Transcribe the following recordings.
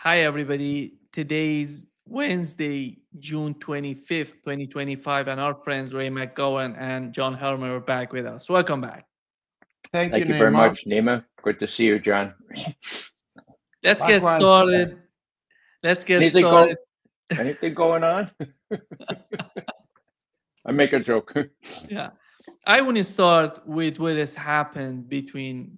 Hi, everybody. Today's Wednesday, June 25th, 2025, and our friends Ray McGowan and John Helmer are back with us. Welcome back. Thank you, Thank you very Neymar. much, Nima. Good to see you, John. Let's get Likewise. started. Let's get Anything started. anything going on? I make a joke. Yeah. I want to start with what has happened between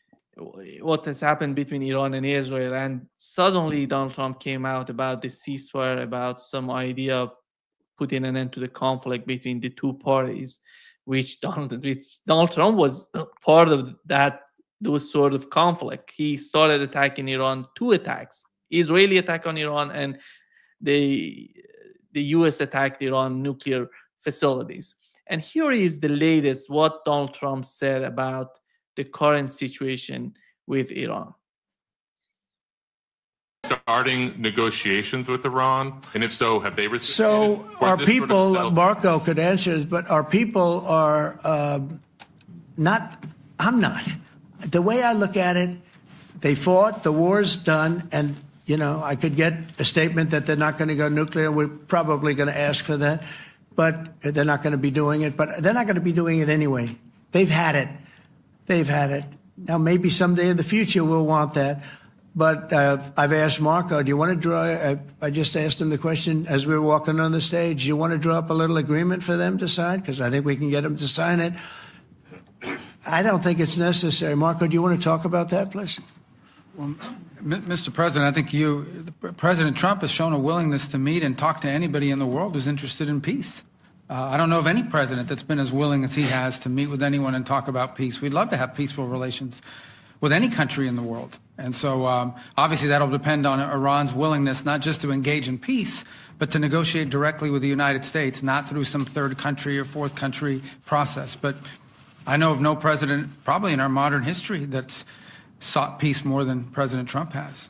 Iran and Israel. And suddenly Donald Trump came out about the ceasefire, about some idea of putting an end to the conflict between the two parties, which Donald Trump was part of those sort of conflict. He started attacking Iran, two attacks: Israeli attack on Iran and the US attacked Iran nuclear facilities. And here is the latest what Donald Trump said about the current situation with Iran. Starting negotiations with Iran? And if so, have they received? So our people, Marco could answer this, but our people are not, I'm not. The way I look at it, they fought, the war's done, and, you know, I could get a statement that they're not going to go nuclear. We're probably going to ask for that, but they're not going to be doing it. But they're not going to be doing it anyway. They've had it. They've had it. Now, maybe someday in the future we'll want that. But I've asked Marco, do you want to draw, I just asked him the question as we were walking on the stage, do you want to draw up a little agreement for them to sign? Because I think we can get them to sign it. I don't think it's necessary. Marco, do you want to talk about that, please? Well, Mr. President, I think President Trump has shown a willingness to meet and talk to anybody in the world who's interested in peace. I don't know of any president that's been as willing as he has to meet with anyone and talk about peace. We'd love to have peaceful relations with any country in the world. And so obviously that'll depend on Iran's willingness not just to engage in peace, but to negotiate directly with the United States, not through some third country or fourth country process. But I know of no president, probably in our modern history, that's sought peace more than President Trump has.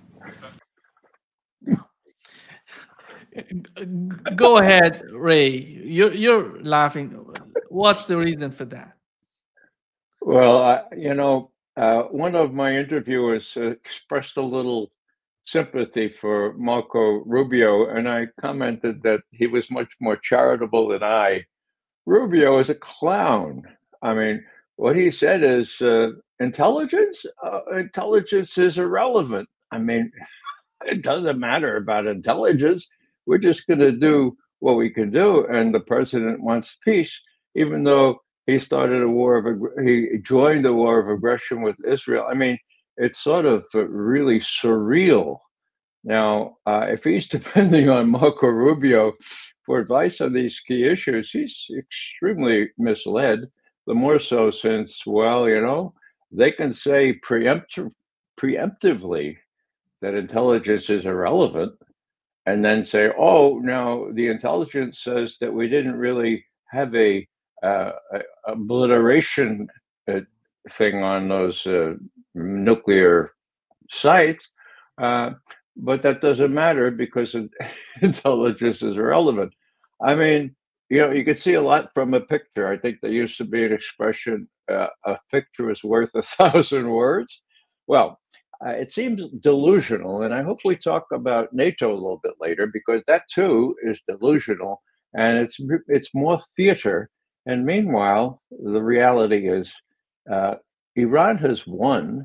Go ahead, Ray. You're laughing. What's the reason for that? Well, one of my interviewers expressed a little sympathy for Marco Rubio, and I commented that he was much more charitable than I. Rubio is a clown. I mean, what he said is intelligence? Intelligence is irrelevant. I mean, it doesn't matter about intelligence. We're just going to do what we can do. And the president wants peace, even though he started he joined a war of aggression with Israel. I mean, it's sort of really surreal. Now, if he's depending on Marco Rubio for advice on these key issues, he's extremely misled. The more so since, well, they can say preemptively that intelligence is irrelevant, and then say, oh, no, the intelligence says that we didn't really have a obliteration thing on those nuclear sites, but that doesn't matter because intelligence is irrelevant. I mean, you could see a lot from a picture. I think there used to be an expression, a picture is worth 1,000 words. Well, it seems delusional, and I hope we talk about NATO a little bit later, because that too is delusional, and it's more theater. And meanwhile, the reality is, Iran has won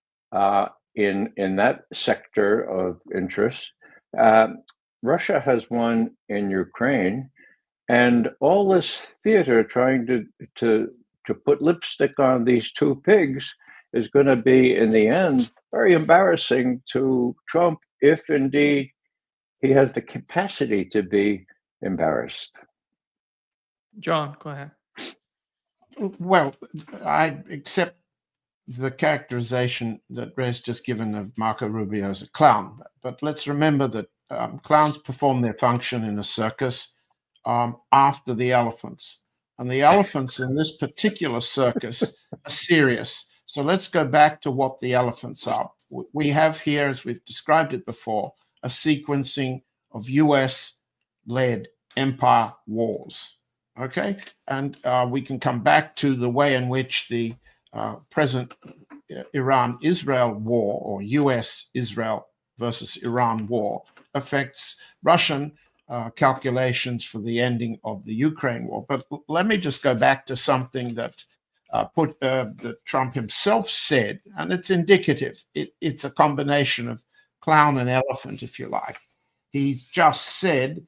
in that sector of interest. Russia has won in Ukraine, and all this theater trying to put lipstick on these two pigs is going to be, in the end, very embarrassing to Trump if indeed he has the capacity to be embarrassed. John, go ahead. Well, I accept the characterization that Ray's just given of Marco Rubio as a clown. But let's remember that clowns perform their function in a circus after the elephants. And the elephants in this particular circus are serious. So let's go back to what the elephants are. We have here, as we've described it before, a sequencing of US-led empire wars. Okay? And we can come back to the way in which the present Iran-Israel war, or US-Israel versus Iran war affects Russian calculations for the ending of the Ukraine war. But let me just go back to something that that Trump himself said, and it's indicative. It's a combination of clown and elephant, if you like. He's just said,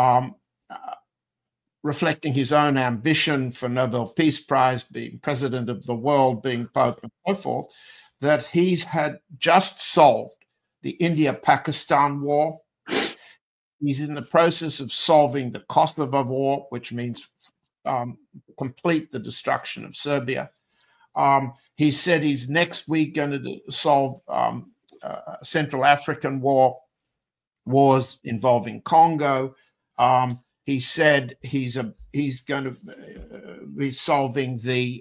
reflecting his own ambition for Nobel Peace Prize, being president of the world, being Pope, and so forth, that he's had just solved the India-Pakistan war. He's in the process of solving the Kosovo war, which means complete the destruction of Serbia. He said he's next week going to solve Central African wars involving Congo. He said he's going to be solving the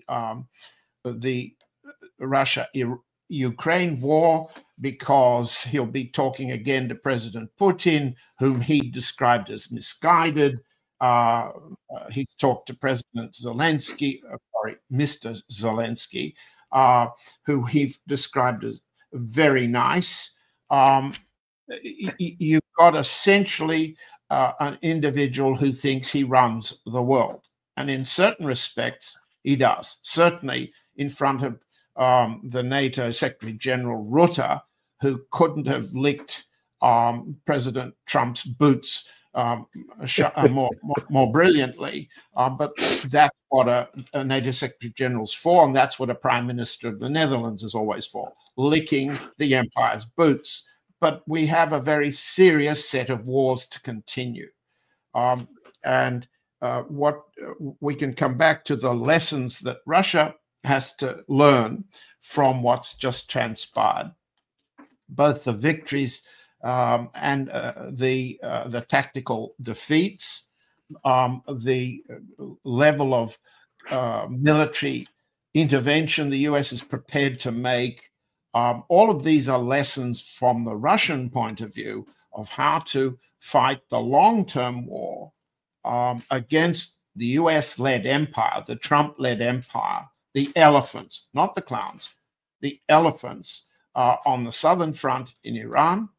Russia-Ukraine war because he'll be talking again to President Putin, whom he described as misguided. He's talked to President Zelensky, Mr. Zelensky, who he described as very nice. You've got essentially an individual who thinks he runs the world. And in certain respects, he does. Certainly in front of the NATO Secretary General Rutte, who couldn't have licked President Trump's boots more brilliantly. But that's what a NATO Secretary General's for, and that's what a Prime Minister of the Netherlands is always for, licking the empire's boots. But we have a very serious set of wars to continue. What we can come back to the lessons that Russia has to learn from what's just transpired, both the victories and the tactical defeats, the level of military intervention the US is prepared to make. All of these are lessons from the Russian point of view of how to fight the long-term war against the US-led empire, the Trump-led empire, the elephants, not the clowns, the elephants on the southern front in Iran.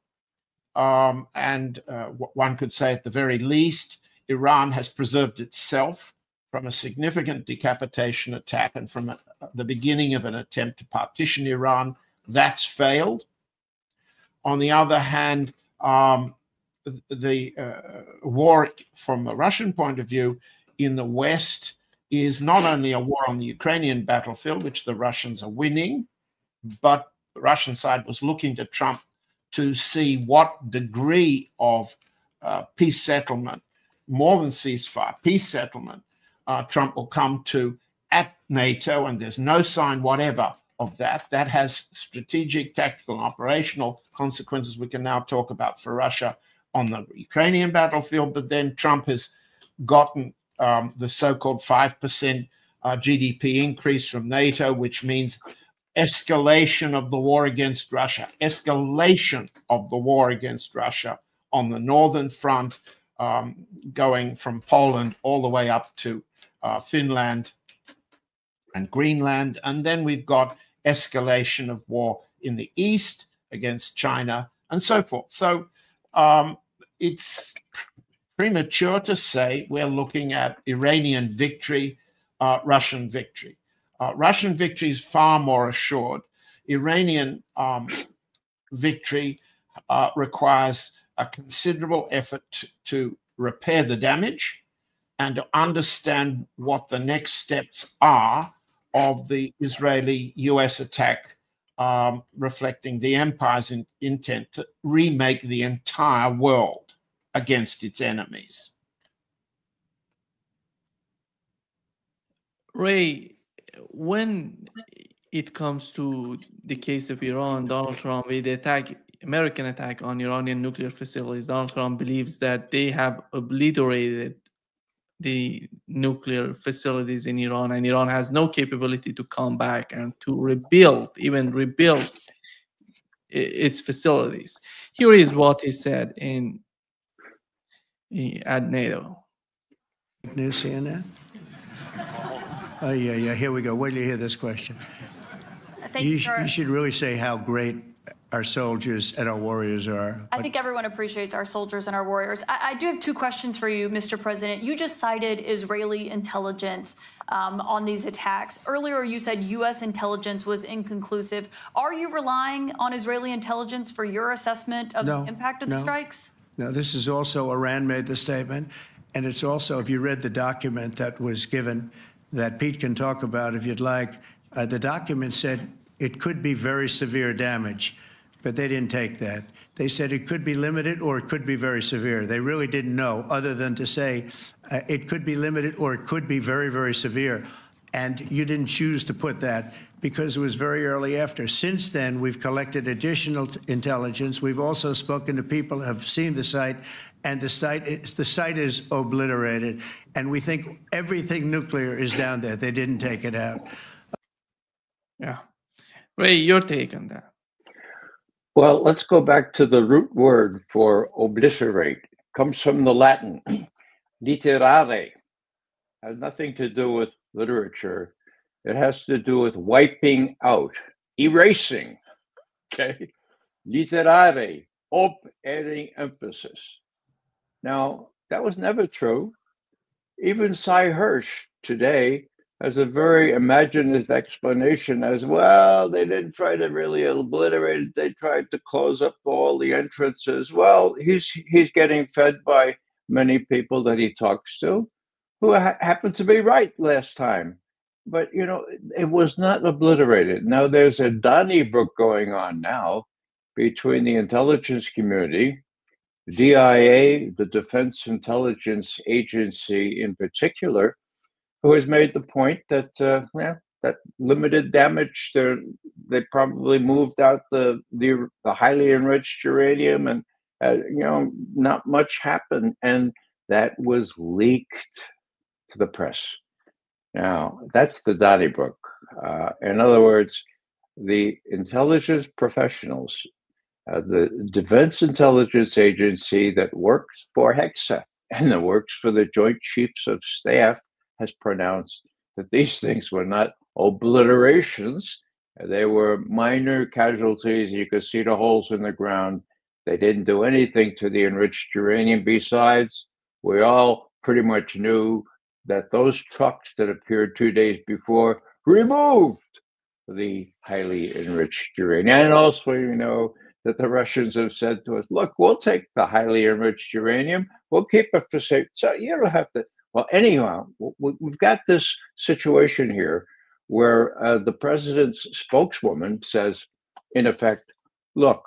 One could say at the very least, Iran has preserved itself from a significant decapitation attack and from the beginning of an attempt to partition Iran. That's failed. On the other hand, the war from the Russian point of view in the West is not only a war on the Ukrainian battlefield, which the Russians are winning, but the Russian side was looking to Trump to see what degree of peace settlement, more than ceasefire, peace settlement, Trump will come to at NATO, and there's no sign whatever of that. That has strategic, tactical, and operational consequences we can now talk about for Russia on the Ukrainian battlefield. But then Trump has gotten the so-called 5% GDP increase from NATO, which means escalation of the war against Russia, escalation of the war against Russia on the northern front, going from Poland all the way up to Finland and Greenland. And then we've got escalation of war in the east against China and so forth. So it's premature to say we're looking at Iranian victory, Russian victory. Russian victory is far more assured. Iranian victory requires a considerable effort to repair the damage and to understand what the next steps are of the Israeli-US attack, reflecting the empire's intent to remake the entire world against its enemies. Ray, when it comes to the case of Iran, Donald Trump, with the American attack on Iranian nuclear facilities, Donald Trump believes that they have obliterated the nuclear facilities in Iran, and Iran has no capability to come back and to rebuild its facilities. Here is what he said at NATO. News, CNN? Oh, yeah, here we go. Wait till you hear this question. You should really say how great our soldiers and our warriors are. I think everyone appreciates our soldiers and our warriors. I do have two questions for you, Mr. President. You just cited Israeli intelligence on these attacks. Earlier, you said U.S. intelligence was inconclusive. Are you relying on Israeli intelligence for your assessment of the impact of the strikes? No, this is also Iran made the statement. And it's also, if you read the document that was given, that Pete can talk about if you'd like, the document said it could be very severe damage, but they didn't take that. They said it could be limited or it could be very severe. They really didn't know, other than to say it could be limited or it could be very, very severe. And you didn't choose to put that because it was very early after. Since then, we've collected additional intelligence. We've also spoken to people who have seen the site, and the site is obliterated. And we think everything nuclear is down there. They didn't take it out. Yeah. Ray, your take on that? Well, let's go back to the root word for obliterate. It comes from the Latin, literare. Has nothing to do with literature. It has to do with wiping out, erasing. Okay, literare, op, adding emphasis. Now, that was never true. Even Cy Hirsch today has a very imaginative explanation as well. They didn't try to really obliterate it. They tried to close up all the entrances. Well, he's getting fed by many people that he talks to, who happened to be right last time. But, you know, it was not obliterated. Now, there's a Donnybrook going on now between the intelligence community, the DIA, the Defense Intelligence Agency in particular, who has made the point that, that limited damage, they probably moved out the highly enriched uranium, and, you know, not much happened. And that was leaked to the press. Now, that's the Donnybrook. In other words, the intelligence professionals, the Defense Intelligence Agency that works for HEXA and that works for the Joint Chiefs of Staff, has pronounced that these things were not obliterations. They were minor casualties. You could see the holes in the ground. They didn't do anything to the enriched uranium. Besides, we all pretty much knew that those trucks that appeared 2 days before removed the highly enriched uranium. And also, you know, that the Russians have said to us, look, we'll take the highly enriched uranium. We'll keep it for safe. So you don't have to. Well, anyhow, we've got this situation here where the president's spokeswoman says, in effect, look,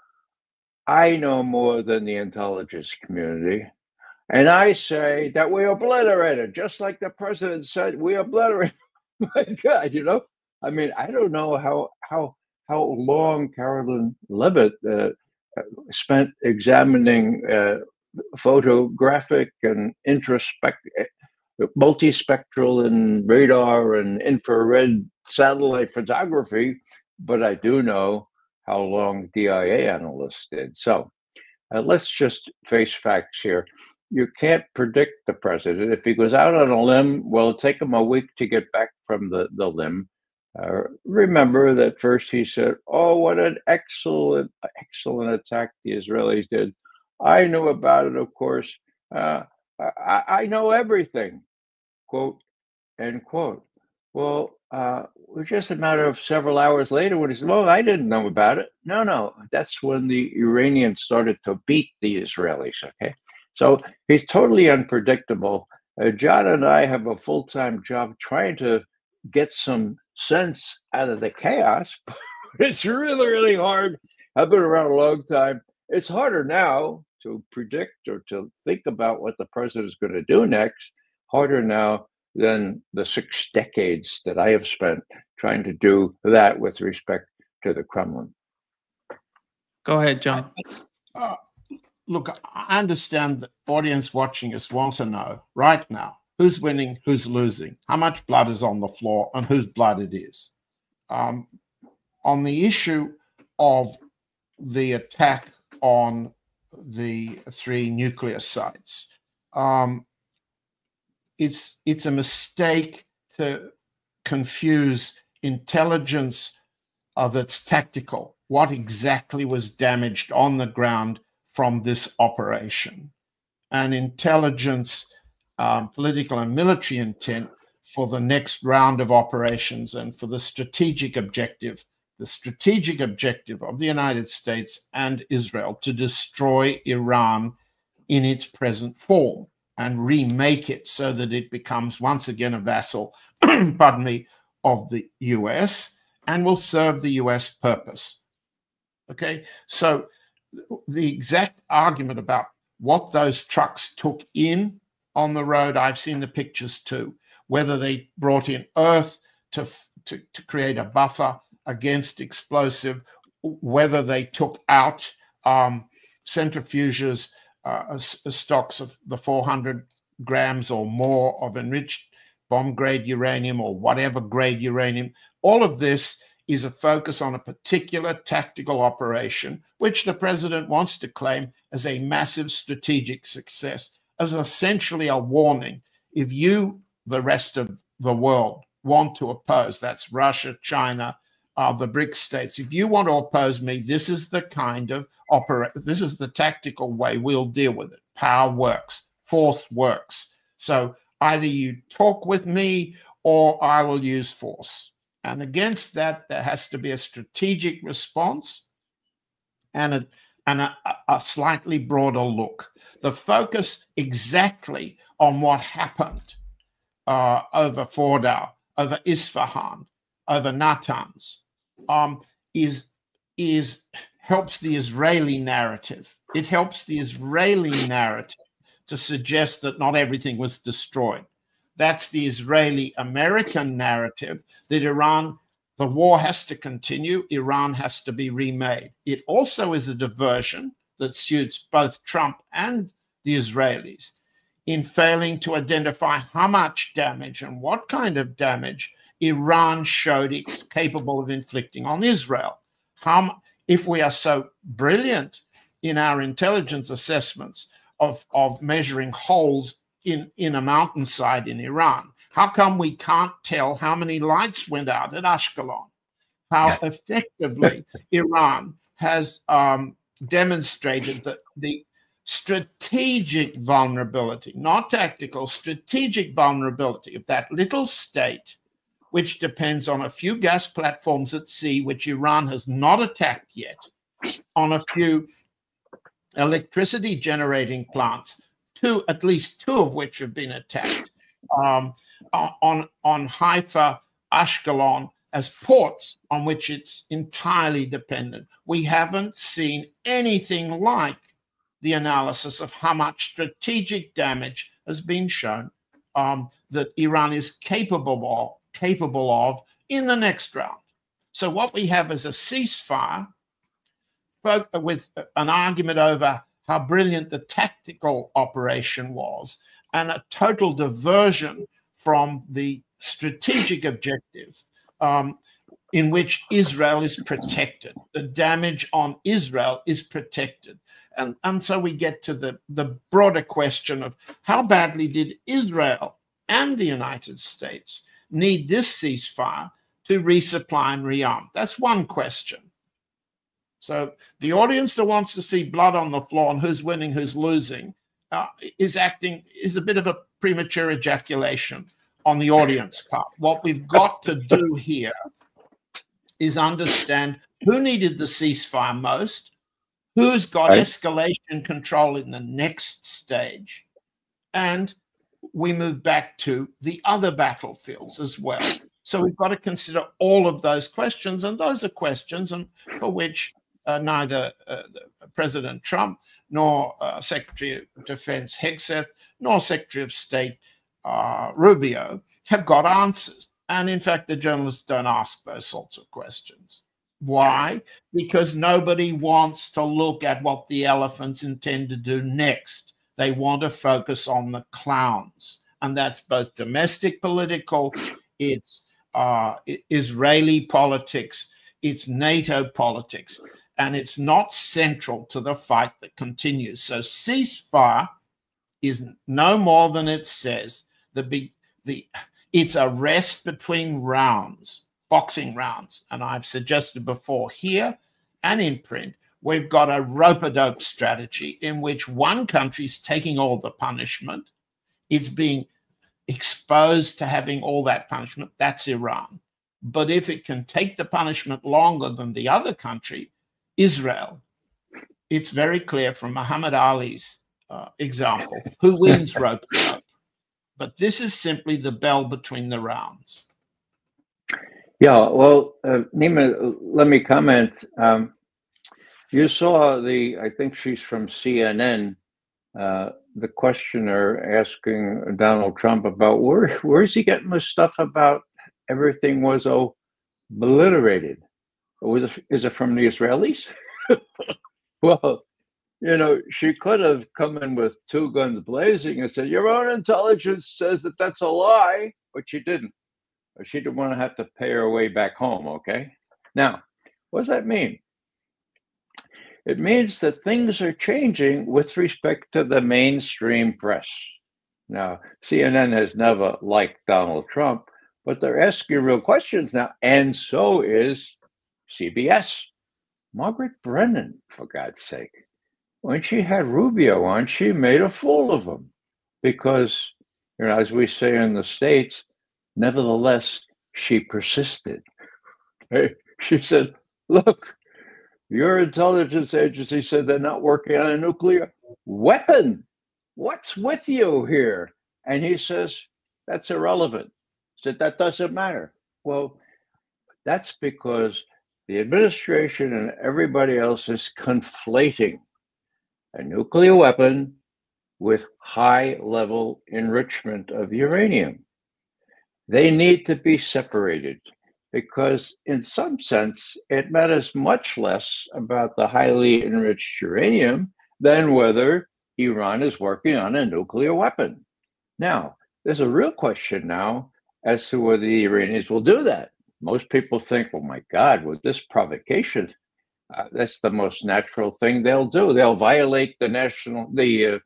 I know more than the intelligence community, and I say that we obliterated, just like the president said, we obliterated. My God, you know, I mean, I don't know how long Carolyn Levitt spent examining photographic and multispectral and radar and infrared satellite photography, but I do know how long DIA analysts did. So let's just face facts here. You can't predict the president. If he goes out on a limb, well, it'll take him a week to get back from the limb. Remember that first he said, oh, what an excellent attack the Israelis did. I knew about it, of course. I know everything, quote, end quote. Well, it was just a matter of several hours later when he said, well, I didn't know about it. No, that's when the Iranians started to beat the Israelis, okay? So he's totally unpredictable. John and I have a full-time job trying to get some sense out of the chaos, but it's really, really hard. I've been around a long time. It's harder now to predict or to think about what the president is going to do next, harder now than the 6 decades that I have spent trying to do that with respect to the Kremlin. Go ahead, John. Look, I understand the audience watching us want to know right now who's winning, who's losing, how much blood is on the floor, and whose blood it is. On the issue of the attack on the 3 nuclear sites, it's a mistake to confuse intelligence that's tactical. What exactly was damaged on the ground from this operation? And intelligence, political and military intent for the next round of operations and for the strategic objective of the United States and Israel to destroy Iran in its present form and remake it so that it becomes once again a vassal, pardon me, of the US and will serve the US purpose. Okay, so the exact argument about what those trucks took in on the road, I've seen the pictures too, whether they brought in earth to create a buffer against explosive, whether they took out centrifuges, stocks of the 400 grams or more of enriched bomb-grade uranium or whatever grade uranium. All of this is a focus on a particular tactical operation, which the president wants to claim as a massive strategic success, as essentially a warning. If you, the rest of the world, want to oppose, that's Russia, China, the BRICS states, if you want to oppose me, this is the kind of this is the tactical way we'll deal with it. Power works, force works. So either you talk with me or I will use force. And against that, there has to be a strategic response and a slightly broader look. The focus exactly on what happened over Fordow, over Isfahan, over Natanz, helps the Israeli narrative. It helps the Israeli narrative to suggest that not everything was destroyed. That's the Israeli-American narrative that Iran, the war has to continue, Iran has to be remade. It also is a diversion that suits both Trump and the Israelis in failing to identify how much damage and what kind of damage Iran showed it's capable of inflicting on Israel. If we are so brilliant in our intelligence assessments of measuring holes in a mountainside in Iran, how come we can't tell how many lights went out at Ashkelon? How effectively Iran has demonstrated that the strategic vulnerability, not tactical, strategic vulnerability of that little state, which depends on a few gas platforms at sea, which Iran has not attacked yet, on a few electricity generating plants, at least two of which have been attacked, on Haifa, Ashkelon, as ports on which it's entirely dependent. We haven't seen anything like the analysis of how much strategic damage has been shown that Iran is capable of in the next round. So what we have is a ceasefire with an argument over how brilliant the tactical operation was and a total diversion from the strategic objective in which Israel is protected. The damage on Israel is protected. And so we get to the broader question of how badly did Israel and the United States need this ceasefire to resupply and rearm? That's one question. So the audience that wants to see blood on the floor and who's winning, who's losing, is a bit of a premature ejaculation on the audience part. What we've got to do here is understand who needed the ceasefire most, who's got escalation control in the next stage, and we move back to the other battlefields as well. So we've got to consider all of those questions, and those are questions for which neither President Trump nor Secretary of Defense Hegseth nor Secretary of State Rubio have got answers. And in fact, the journalists don't ask those sorts of questions. Why? Because nobody wants to look at what the elephants intend to do next. They want to focus on the clowns. And that's both domestic political, it's Israeli politics, it's NATO politics, and it's not central to the fight that continues. So ceasefire is no more than it says. It's a rest between rounds. boxing rounds. And I've suggested before here and in print, we've got a rope-a-dope strategy in which one country's taking all the punishment. It's being exposed to having all that punishment. That's Iran. But if it can take the punishment longer than the other country, Israel, it's very clear from Muhammad Ali's example, who wins rope-a-dope. But this is simply the bell between the rounds. Yeah, well, Nima, let me comment. You saw I think she's from CNN, the questioner asking Donald Trump about where is he getting this stuff about everything was obliterated? Is it from the Israelis? Well, she could have come in with two guns blazing and said, your own intelligence says that that's a lie, but she didn't. She didn't want to have to pay her way back home, okay? Now, what does that mean? It means that things are changing with respect to the mainstream press. Now, CNN has never liked Donald Trump, but they're asking real questions now, and so is CBS. Margaret Brennan, for God's sake. When she had Rubio on, she made a fool of him because, as we say in the States, nevertheless, she persisted. She said, look, your intelligence agency said they're not working on a nuclear weapon. What's with you here? And he says, that's irrelevant. He said, that doesn't matter. Well, that's because the administration and everybody else is conflating a nuclear weapon with high-level enrichment of uranium. They need to be separated because in some sense, it matters much less about the highly enriched uranium than whether Iran is working on a nuclear weapon. Now, there's a real question now as to whether the Iranians will do that. Most people think, oh my God, with this provocation, that's the most natural thing they'll do. They'll violate the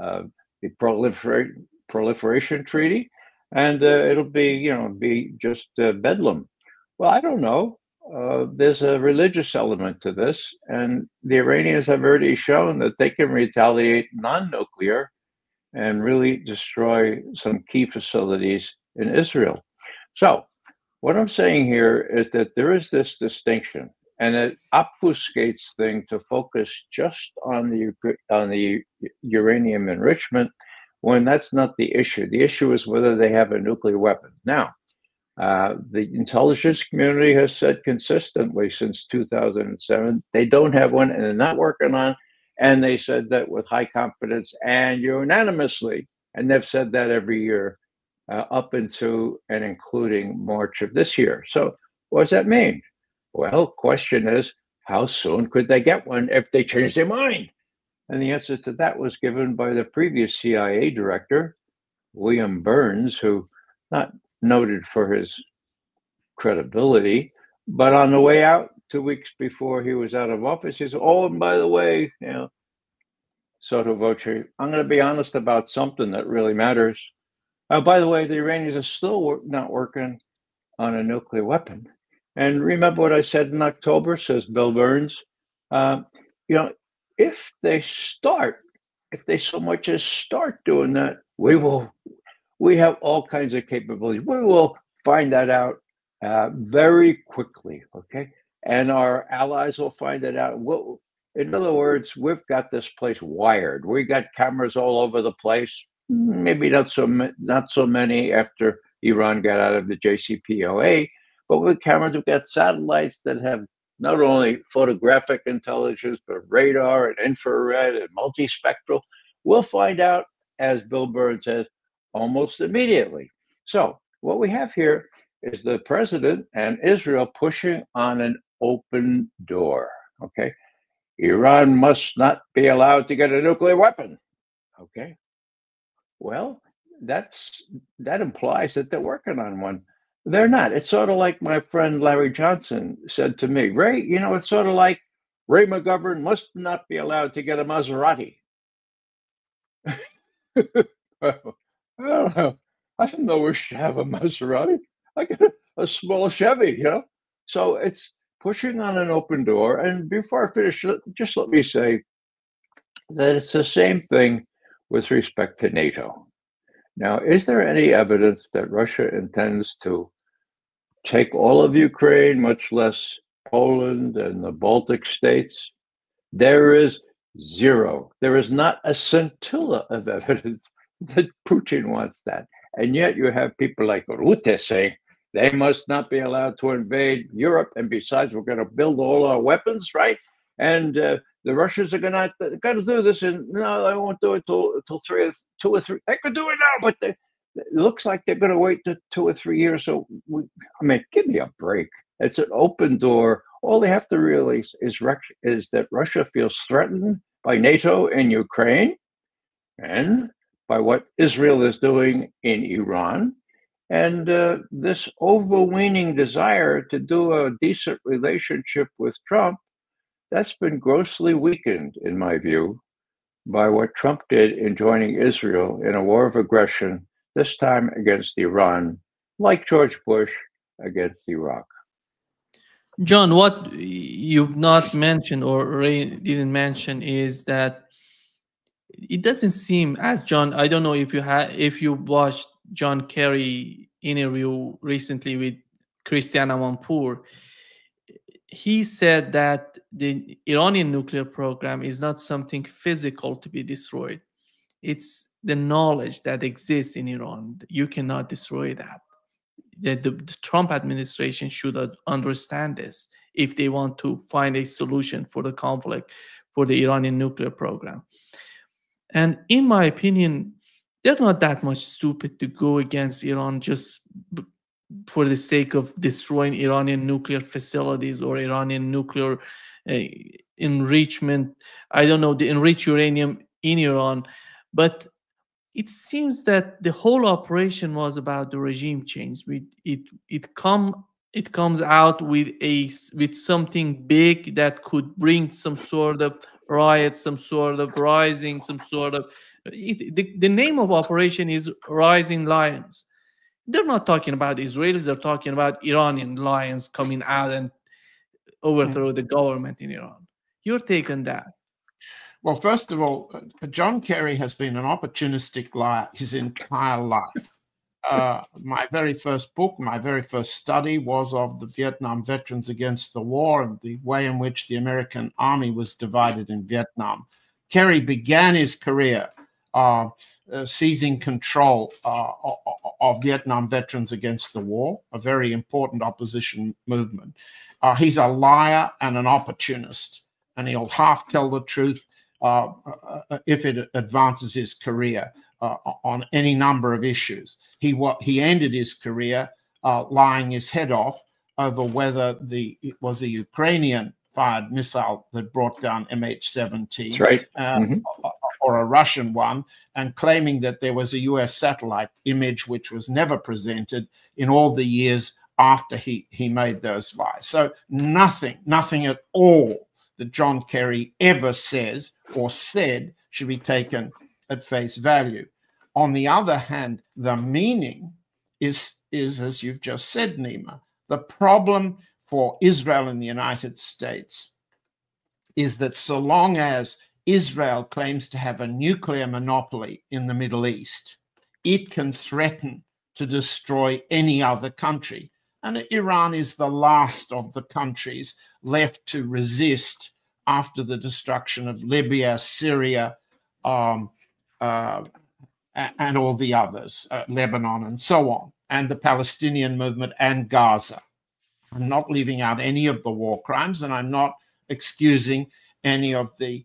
proliferation treaty, and it'll be just bedlam. Well, I don't know. There's a religious element to this, and the Iranians have already shown that they can retaliate non-nuclear and really destroy some key facilities in Israel. So what I'm saying here is that there is this distinction, and it obfuscates things to focus just on the uranium enrichment when that's not the issue. The issue is whether they have a nuclear weapon. Now, the intelligence community has said consistently since 2007 they don't have one and they're not working on, and they said that with high confidence and unanimously, and they've said that every year up into and including March of this year. So what does that mean? Well, question is, how soon could they get one if they change their mind? And the answer to that was given by the previous CIA director, William Burns, who not noted for his credibility, but on the way out, 2 weeks before he was out of office, he said, oh, and by the way, sotto voce, I'm going to be honest about something that really matters. By the way, the Iranians are still not working on a nuclear weapon. And remember what I said in October, says Bill Burns, if they so much as start doing that, we have all kinds of capabilities. We will find that out very quickly, okay? And our allies will find it out. In other words, we've got this place wired. We got cameras all over the place. Maybe not so many after Iran got out of the JCPOA, but with cameras, we've got satellites that have not only photographic intelligence, but radar and infrared and multispectral. We'll find out, as Bill Burns says, almost immediately. So what we have here is the president and Israel pushing on an open door, okay? Iran must not be allowed to get a nuclear weapon, okay? Well, that implies that they're working on one. They're not. It's sort of like my friend Larry Johnson said to me, Ray, it's sort of like Ray McGovern must not be allowed to get a Maserati. I don't know. I have no wish to have a Maserati. I a small Chevy, you know? So it's pushing on an open door. And before I finish, just let me say that it's the same thing with respect to NATO. Now, is there any evidence that Russia intends to take all of Ukraine, much less Poland and the Baltic states? There is zero. There is not a scintilla of evidence that Putin wants that. And yet you have people like Rutte saying they must not be allowed to invade Europe. And besides, we're going to build all our weapons, right? And the Russians are going to do this. And no, they won't do it till 2 or 3. They could do it now, but it looks like they're going to wait 2 or 3 years. So, I mean, give me a break. It's an open door. All they have to realize is that Russia feels threatened by NATO in Ukraine and by what Israel is doing in Iran. And this overweening desire to do a decent relationship with Trump, that's been grossly weakened, in my view, by what Trump did in joining Israel in a war of aggression, this time against Iran, like George Bush against Iraq. John, what you've not mentioned or Ray didn't mention is that it doesn't seem, as John, I don't know if you watched John Kerry interview recently with Christiane Amanpour. He said that the Iranian nuclear program is not something physical to be destroyed. It's the knowledge that exists in Iran. You cannot destroy that. The Trump administration should understand this if they want to find a solution for the conflict for the Iranian nuclear program. And in my opinion, they're not that much stupid to go against Iran just for the sake of destroying Iranian nuclear facilities or Iranian nuclear enrichment. I don't know, the enriched uranium in Iran. But it seems that the whole operation was about the regime change. It comes out with something big that could bring some sort of riot, some sort of rising, some sort of the name of operation is Rising Lions. They're not talking about Israelis, they're talking about Iranian lions coming out and overthrow the government in Iran. Your take on that? Well, first of all, John Kerry has been an opportunistic liar his entire life. My very first book, my very first study was of the Vietnam veterans against the war and the way in which the American army was divided in Vietnam. Kerry began his career seizing control of Vietnam veterans against the war, a very important opposition movement. He's a liar and an opportunist, and he'll half tell the truth if it advances his career on any number of issues. He ended his career lying his head off over whether it was a Ukrainian-fired missile that brought down MH17, that's right. or a Russian one, and claiming that there was a US satellite image which was never presented in all the years after he made those lies. So nothing at all that John Kerry ever says or said should be taken at face value. On the other hand, the meaning is as you've just said, Nima. The problem for Israel and the United States is that so long as Israel claims to have a nuclear monopoly in the Middle East, it can threaten to destroy any other country. And Iran is the last of the countries left to resist after the destruction of Libya, Syria, and all the others, Lebanon and so on, and the Palestinian movement and Gaza. I'm not leaving out any of the war crimes, and I'm not excusing any of the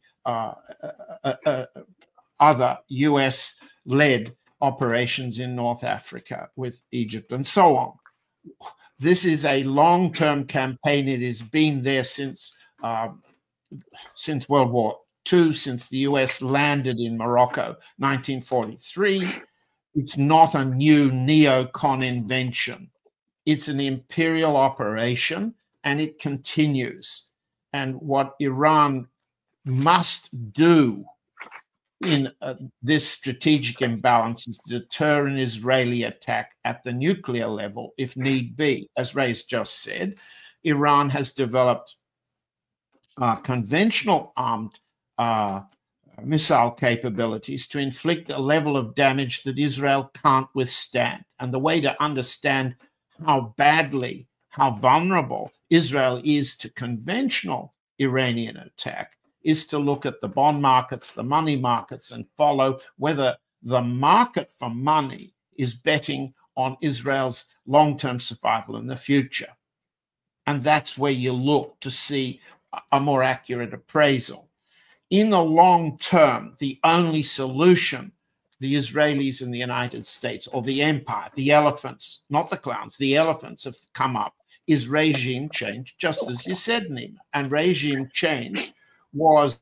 other US-led operations in North Africa with Egypt and so on. This is a long-term campaign. It has been there since World War II, since the US landed in Morocco, 1943. It's not a new neocon invention. It's an imperial operation, and it continues. And what Iran must do in this strategic imbalance is to deter an Israeli attack at the nuclear level if need be. As Ray's just said, Iran has developed conventional armed missile capabilities to inflict a level of damage that Israel can't withstand. And the way to understand how badly, how vulnerable Israel is to conventional Iranian attack is to look at the bond markets, the money markets, and follow whether the market for money is betting on Israel's long-term survival in the future. And that's where you look to see a more accurate appraisal. In the long term, the only solution the Israelis and the United States, or the empire, the elephants, not the clowns, the elephants have come up, is regime change, just as you said, Nima. And regime change was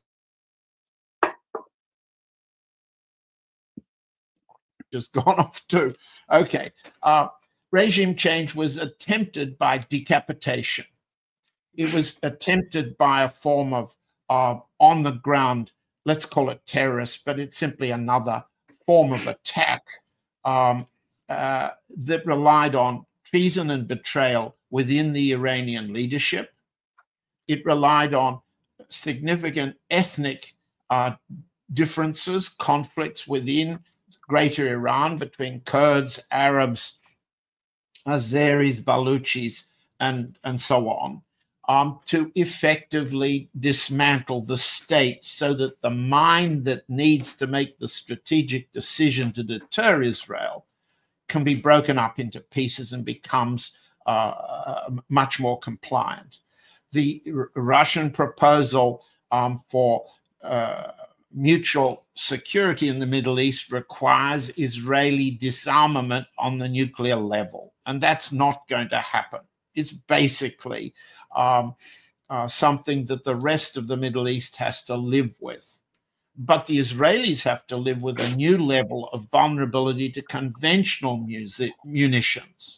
just gone off too. Okay. Regime change was attempted by decapitation. It was attempted by a form of on the ground, let's call it terrorist, but it's simply another form of attack that relied on treason and betrayal within the Iranian leadership. It relied on significant ethnic differences, conflicts within Greater Iran between Kurds, Arabs, Azeris, Baluchis, and so on, to effectively dismantle the state so that the mind that needs to make the strategic decision to deter Israel can be broken up into pieces and becomes much more compliant. The Russian proposal for mutual security in the Middle East requires Israeli disarmament on the nuclear level, and that's not going to happen. It's basically something that the rest of the Middle East has to live with. But the Israelis have to live with a new level of vulnerability to conventional munitions.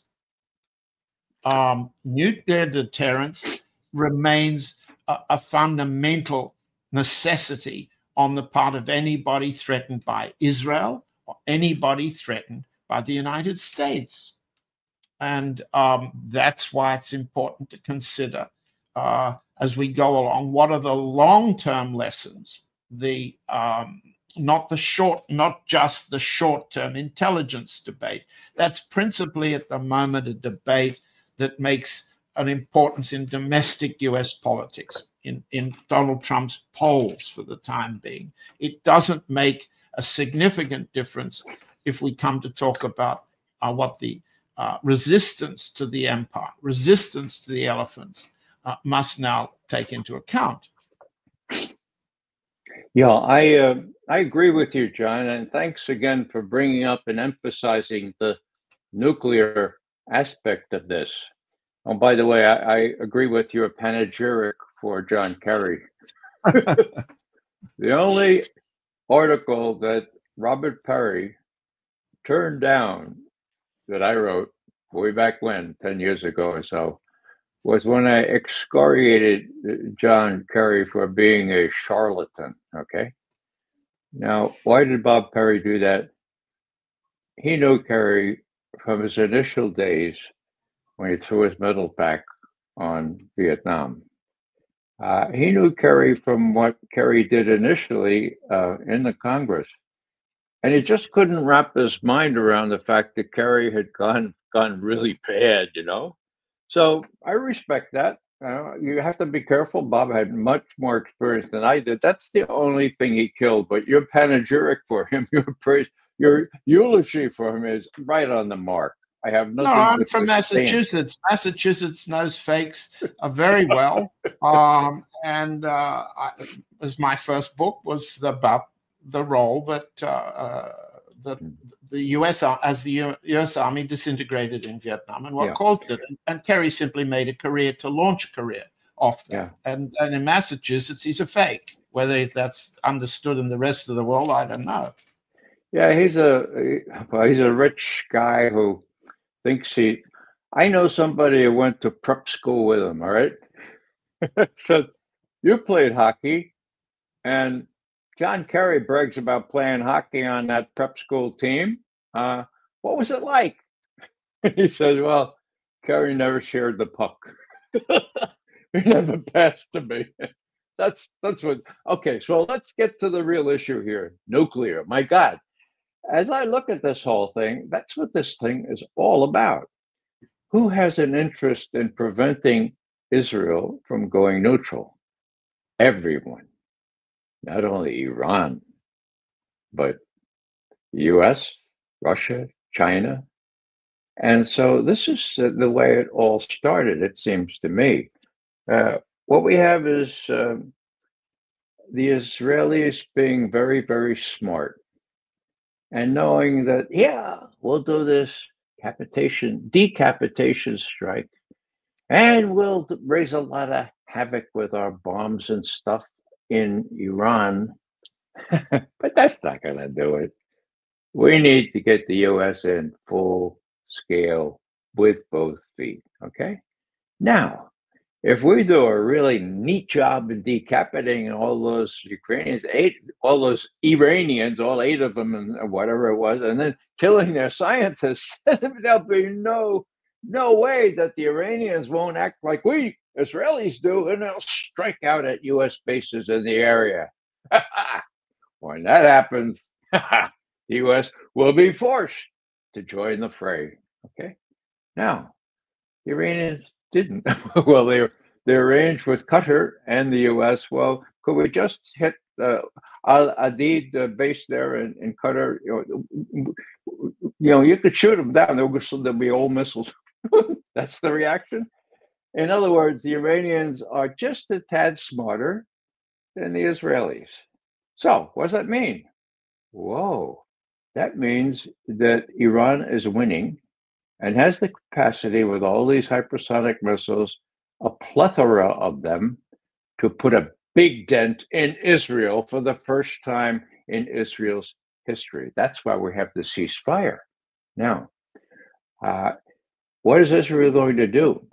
Nuclear deterrence remains a fundamental necessity on the part of anybody threatened by Israel or anybody threatened by the United States. And that's why it's important to consider as we go along, what are the long-term lessons, not just the short-term intelligence debate. That's principally at the moment a debate that makes an importance in domestic US politics, in Donald Trump's polls for the time being. It doesn't make a significant difference if we come to talk about what the resistance to the empire, resistance to the elephants must now take into account. Yeah, I agree with you, John, and thanks again for bringing up and emphasizing the nuclear aspect of this. Oh, by the way, I agree with your panegyric for John Kerry. The only article that Robert Perry turned down that I wrote way back when, 10 years ago or so, was when I excoriated John Kerry for being a charlatan, okay? Now, why did Bob Perry do that? He knew Kerry from his initial days when he threw his medal back on Vietnam. He knew Kerry from what Kerry did initially in the Congress. And he just couldn't wrap his mind around the fact that Kerry had gone really bad, you know? So I respect that. You have to be careful. Bob had much more experience than I did. That's the only thing he killed. But your panegyric for him, your eulogy for him is right on the mark. I have nothing. No, I'm from Massachusetts. Massachusetts knows fakes very well. And as my first book was about the role that the U.S. Army disintegrated in Vietnam and what caused it. And Kerry simply made a career to launch a career off that. Yeah. And in Massachusetts, he's a fake. Whether that's understood in the rest of the world, I don't know. Yeah, he's a rich guy who thinks I know somebody who went to prep school with him, all right? So you played hockey, and John Kerry brags about playing hockey on that prep school team. What was it like? He said, well, Kerry never shared the puck. He never passed to me. That's what. Okay, so let's get to the real issue here. Nuclear. My God, as I look at this whole thing, that's what this thing is all about. Who has an interest in preventing Israel from going neutral? Everyone. Not only Iran, but the US, Russia, China. And so this is the way it all started, it seems to me. What we have is the Israelis being very, very smart and knowing that, yeah, we'll do this decapitation strike, and we'll raise a lot of havoc with our bombs and stuff in Iran. But that's not going to do it. We need to get the U.S. in full scale with both feet. Okay. Now, if we do a really neat job in decapitating all those Ukrainians, all 8 of them, and whatever it was, and then killing their scientists, there'll be no way that the Iranians won't act like we Israelis do, and they'll strike out at U.S. bases in the area. When that happens, the U.S. will be forced to join the fray. Okay. Now, the Iranians didn't. Well, they arranged with Qatar and the U.S. Well, could we just hit Al-Adid base there in Qatar? You could shoot them down. There'll be old missiles. That's the reaction. In other words, the Iranians are just a tad smarter than the Israelis. So, what does that mean? Whoa, that means that Iran is winning and has the capacity with all these hypersonic missiles, a plethora of them, to put a big dent in Israel for the first time in Israel's history. That's why we have the ceasefire. Now, what is Israel going to do?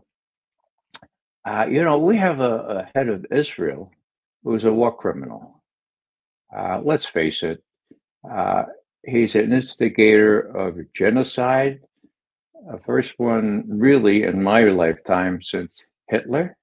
We have a head of Israel who's a war criminal. Let's face it, he's an instigator of genocide. First one really in my lifetime since Hitler.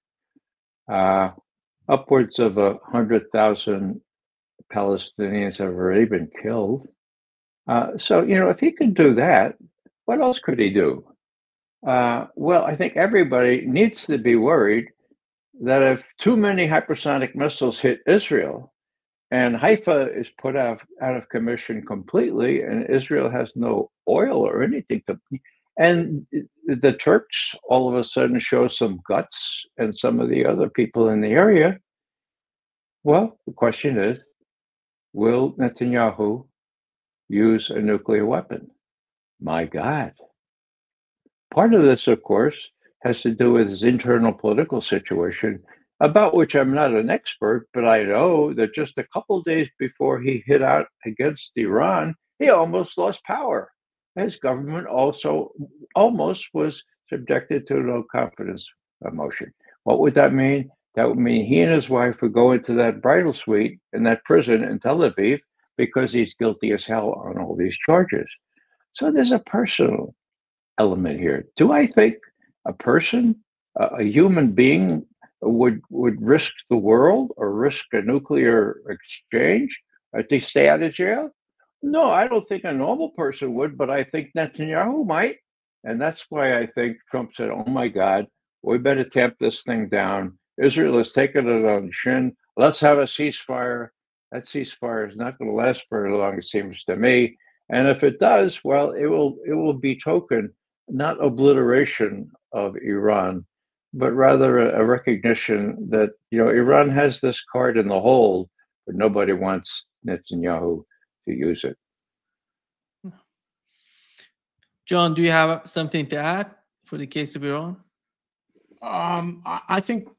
Upwards of 100,000 Palestinians have already been killed. So, if he can do that, what else could he do? Well, I think everybody needs to be worried that if too many hypersonic missiles hit Israel and Haifa is put out of commission completely and Israel has no oil or anything to... And the Turks all of a sudden show some guts and some of the other people in the area. Well, the question is, will Netanyahu use a nuclear weapon? My God. Part of this, of course, has to do with his internal political situation, about which I'm not an expert, but I know that just a couple days before he hit out against Iran, he almost lost power. His government also almost was subjected to a no confidence motion. What would that mean? That would mean he and his wife would go into that bridal suite in that prison in Tel Aviv because he's guilty as hell on all these charges. So there's a personal element here. Do I think a person, a human being, would risk the world or risk a nuclear exchange to stay out of jail? No, I don't think a normal person would, but I think Netanyahu might. And that's why I think Trump said, oh my God, we better tamp this thing down. Israel has taken it on the chin. Let's have a ceasefire. That ceasefire is not going to last very long, it seems to me. And if it does, well, it will be token, not obliteration of Iran, but rather a recognition that, Iran has this card in the hold, but nobody wants Netanyahu to use it. John, do you have something to add for the case of Iran? I think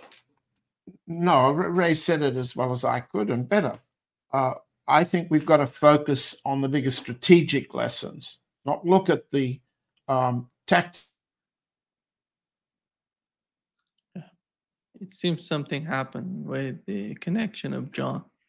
Ray said it as well as I could and better. I think we've got to focus on the bigger strategic lessons, not look at the tactics. It seems something happened with the connection of John.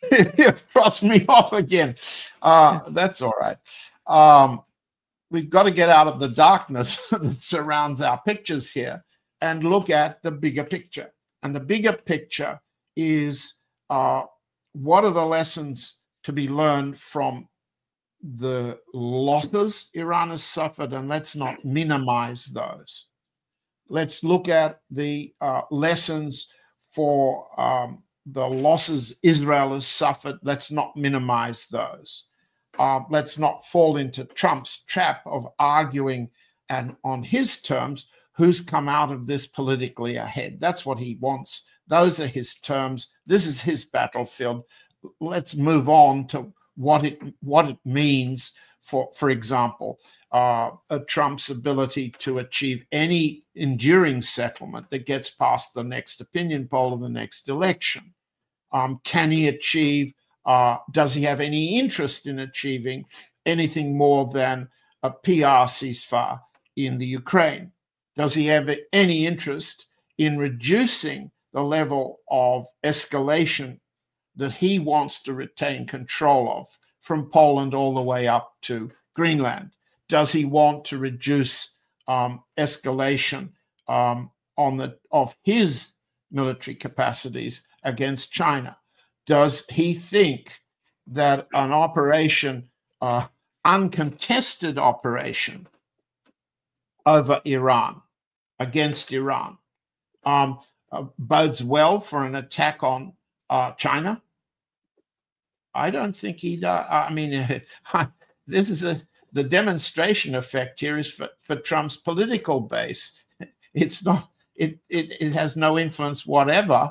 You've crossed me off again. That's all right. We've got to get out of the darkness that surrounds our pictures here and look at the bigger picture. And the bigger picture is what are the lessons to be learned from the losses Iran has suffered, and let's not minimize those. Let's look at the lessons for the losses Israel has suffered. Let's not minimize those. Let's not fall into Trump's trap of arguing and on his terms who's come out of this politically ahead. That's what he wants. Those are his terms. This is his battlefield. Let's move on to what it means for example, Trump's ability to achieve any enduring settlement that gets past the next opinion poll or the next election. Can he achieve, does he have any interest in achieving anything more than a PR ceasefire in the Ukraine? Does he have any interest in reducing the level of escalation that he wants to retain control of from Poland all the way up to Greenland? Does he want to reduce escalation of his military capacities against China? Does he think that an operation, uncontested operation over Iran, against Iran, bodes well for an attack on China? I don't think he does. I mean, this is the demonstration effect here is for Trump's political base. It's not. It has no influence whatever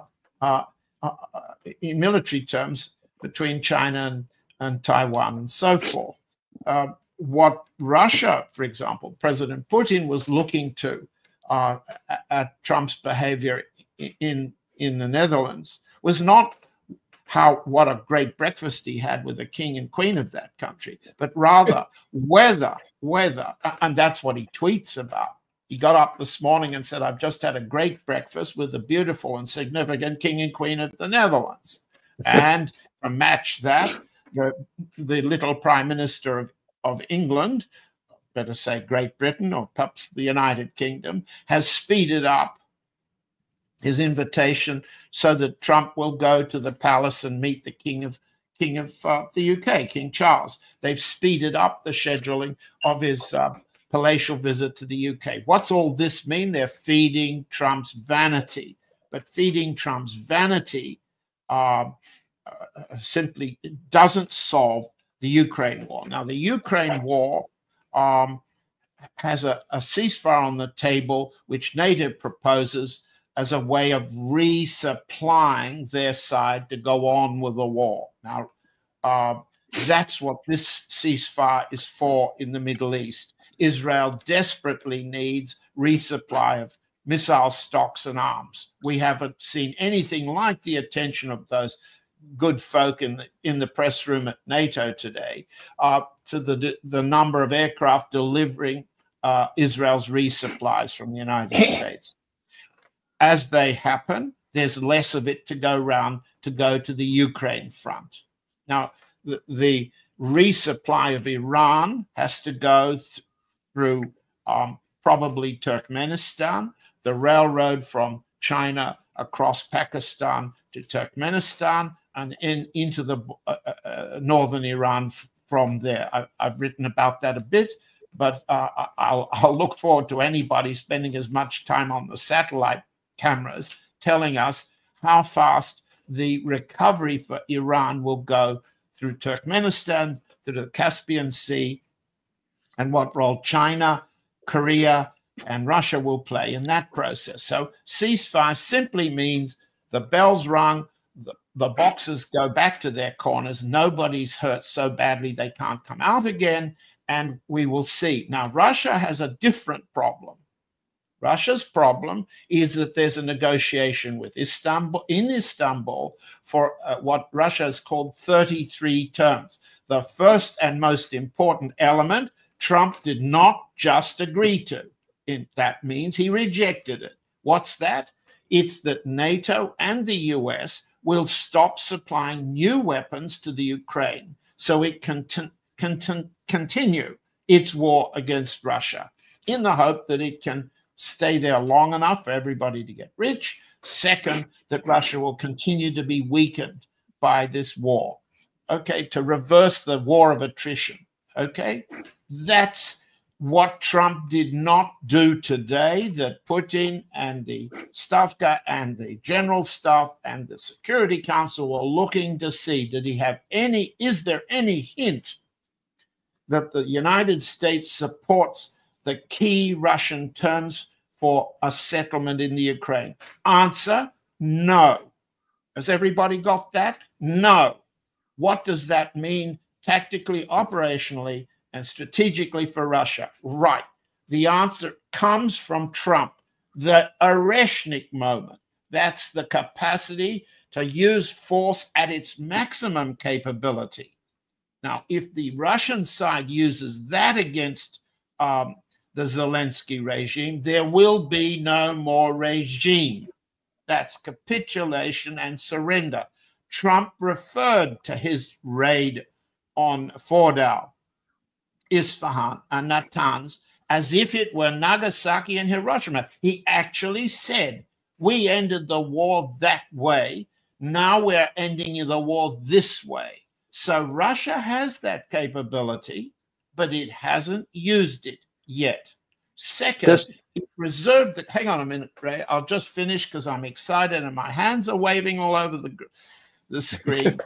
in military terms between China and Taiwan and so forth. What Russia, for example, President Putin was looking to at Trump's behavior in the Netherlands was not what a great breakfast he had with the king and queen of that country, but rather whether, and that's what he tweets about. He got up this morning and said, I've just had a great breakfast with the beautiful and significant king and queen of the Netherlands. And to match that, the little prime minister of England, better say Great Britain or perhaps the United Kingdom, has speeded up his invitation so that Trump will go to the palace and meet the king of the UK, King Charles. They've speeded up the scheduling of his palatial visit to the UK. What's all this mean? They're feeding Trump's vanity. But feeding Trump's vanity simply doesn't solve the Ukraine war. Now, the Ukraine war has a ceasefire on the table, which NATO proposes as a way of resupplying their side to go on with the war. Now, that's what this ceasefire is for in the Middle East. Israel desperately needs resupply of missile stocks and arms. We haven't seen anything like the attention of those good folk in the press room at NATO today to the number of aircraft delivering Israel's resupplies from the United States. As they happen, there's less of it to go around to go to the Ukraine front. Now, the resupply of Iran has to go through probably Turkmenistan, the railroad from China across Pakistan to Turkmenistan, and into the northern Iran from there. I've written about that a bit, but I'll look forward to anybody spending as much time on the satellite cameras telling us how fast the recovery for Iran will go through Turkmenistan, through the Caspian Sea, and what role China, Korea, and Russia will play in that process. So ceasefire simply means the bell's rung, the boxes go back to their corners, nobody's hurt so badly they can't come out again, and we will see. Now, Russia has a different problem. Russia's problem is that there's a negotiation with Istanbul for what Russia has called 33 terms. The first and most important element, Trump did not just agree to. That means he rejected it. What's that? It's that NATO and the US will stop supplying new weapons to the Ukraine so it can continue its war against Russia in the hope that it can stay there long enough for everybody to get rich. Second, that Russia will continue to be weakened by this war, okay, to reverse the war of attrition, okay? That's what Trump did not do today, that Putin and the Stavka and the General Staff and the Security Council were looking to see. Is there any hint that the United States supports the key Russian terms for a settlement in the Ukraine? Answer, no. Has everybody got that? No. What does that mean tactically, operationally, and strategically for Russia? Right. The answer comes from Trump, the Oreshnik moment. That's the capacity to use force at its maximum capability. Now, if the Russian side uses that against the Zelensky regime, there will be no more regime. That's capitulation and surrender. Trump referred to his raid on Fordow, Isfahan, and Natanz as if it were Nagasaki and Hiroshima. He actually said, we ended the war that way. Now we're ending the war this way. So Russia has that capability, but it hasn't used it yet. Second, it reserved the, hang on a minute, Ray, I'll just finish because I'm excited and my hands are waving all over the screen.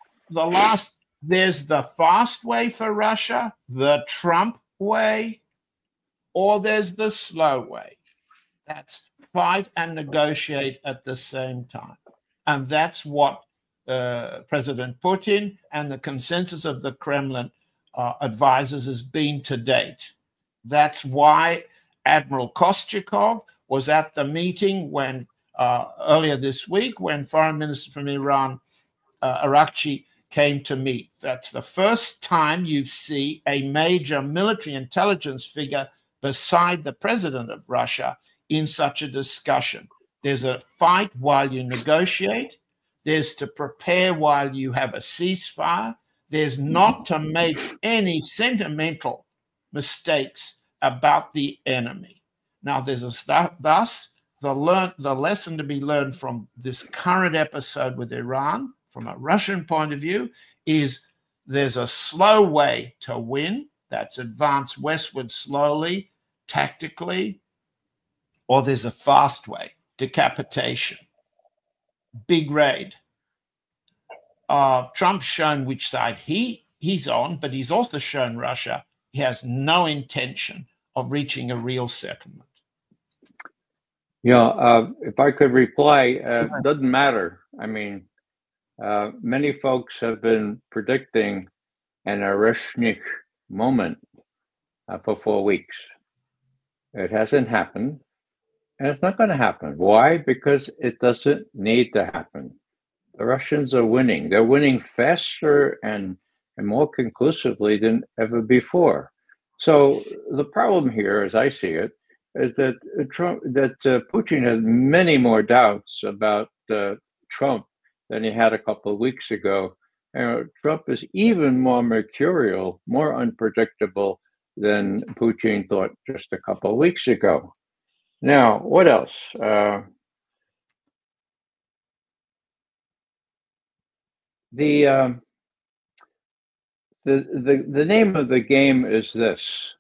There's the fast way for Russia, the Trump way, or there's the slow way. That's fight and negotiate at the same time. And that's what President Putin and the consensus of the Kremlin advisors has been to date. That's why Admiral Kostyakov was at the meeting when earlier this week when Foreign Minister from Iran, Arakchi, came to meet. That's the first time you see a major military intelligence figure beside the president of Russia in such a discussion. There's a fight while you negotiate. There's to prepare while you have a ceasefire. There's not to make any sentimental mistakes about the enemy. Now, there's thus the lesson to be learned from this current episode with Iran, from a Russian point of view, is there's a slow way to win. That's advance westward slowly, tactically, or there's a fast way, decapitation, big raid. Trump's shown which side he's on, but he's also shown Russia he has no intention of reaching a real settlement. Yeah, if I could reply, doesn't matter. I mean, many folks have been predicting an Oreshnik moment for 4 weeks. It hasn't happened, and it's not going to happen. Why? Because it doesn't need to happen. The Russians are winning. They're winning faster and more conclusively than ever before. So the problem here, as I see it, is that Putin has many more doubts about Trump than he had a couple of weeks ago. Trump is even more mercurial, more unpredictable than Putin thought just a couple of weeks ago. Now, what else? The name of the game is this.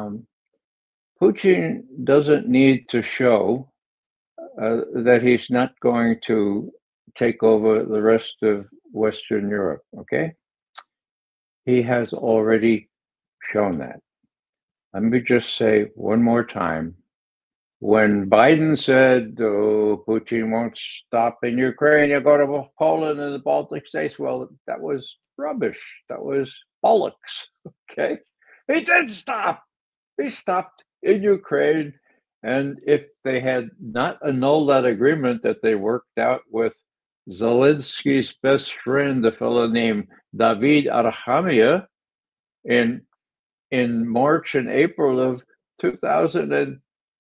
Putin doesn't need to show that he's not going to take over the rest of Western Europe, okay? He has already shown that. Let me just say one more time. When Biden said, oh, Putin won't stop in Ukraine, you go to Poland and the Baltic states, well, that was rubbish. That was bollocks, okay? He did stop. He stopped in Ukraine. And if they had not annulled that agreement that they worked out with Zelensky's best friend, a fellow named David Arhamia, in March and April of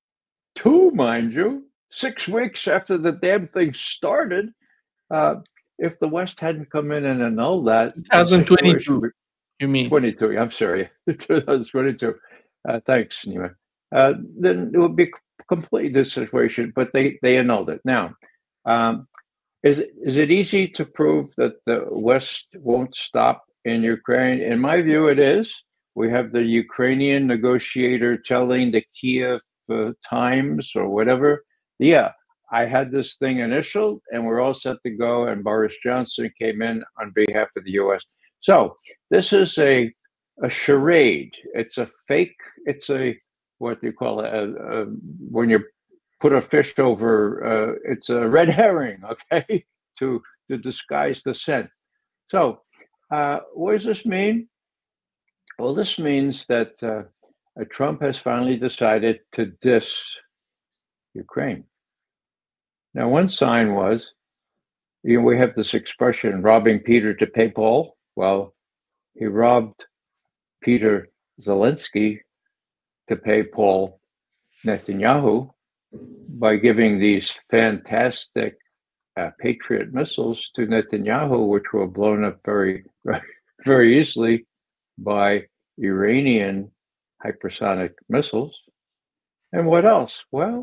2002, mind you, 6 weeks after the damn thing started, if the West hadn't come in and annulled that, 2022, you mean? 22, I'm sorry, 2022. Thanks, Nima. Then it would be completely different situation, but they annulled it. Now, is it easy to prove that the West won't stop in Ukraine? In my view, it is. We have the Ukrainian negotiator telling the Kiev Times or whatever, yeah, I had this thing initialed and we're all set to go, and Boris Johnson came in on behalf of the US. So this is a charade. It's a fake, it's a, what do you call it, when you put a fish over, it's a red herring, okay, to disguise the scent. So what does this mean? Well, this means that Trump has finally decided to diss Ukraine. Now, one sign was, we have this expression, robbing Peter to pay Paul. Well, he robbed Peter Zelensky to pay Paul Netanyahu by giving these fantastic Patriot missiles to Netanyahu, which were blown up very, very easily by Iranian hypersonic missiles. And what else? Well,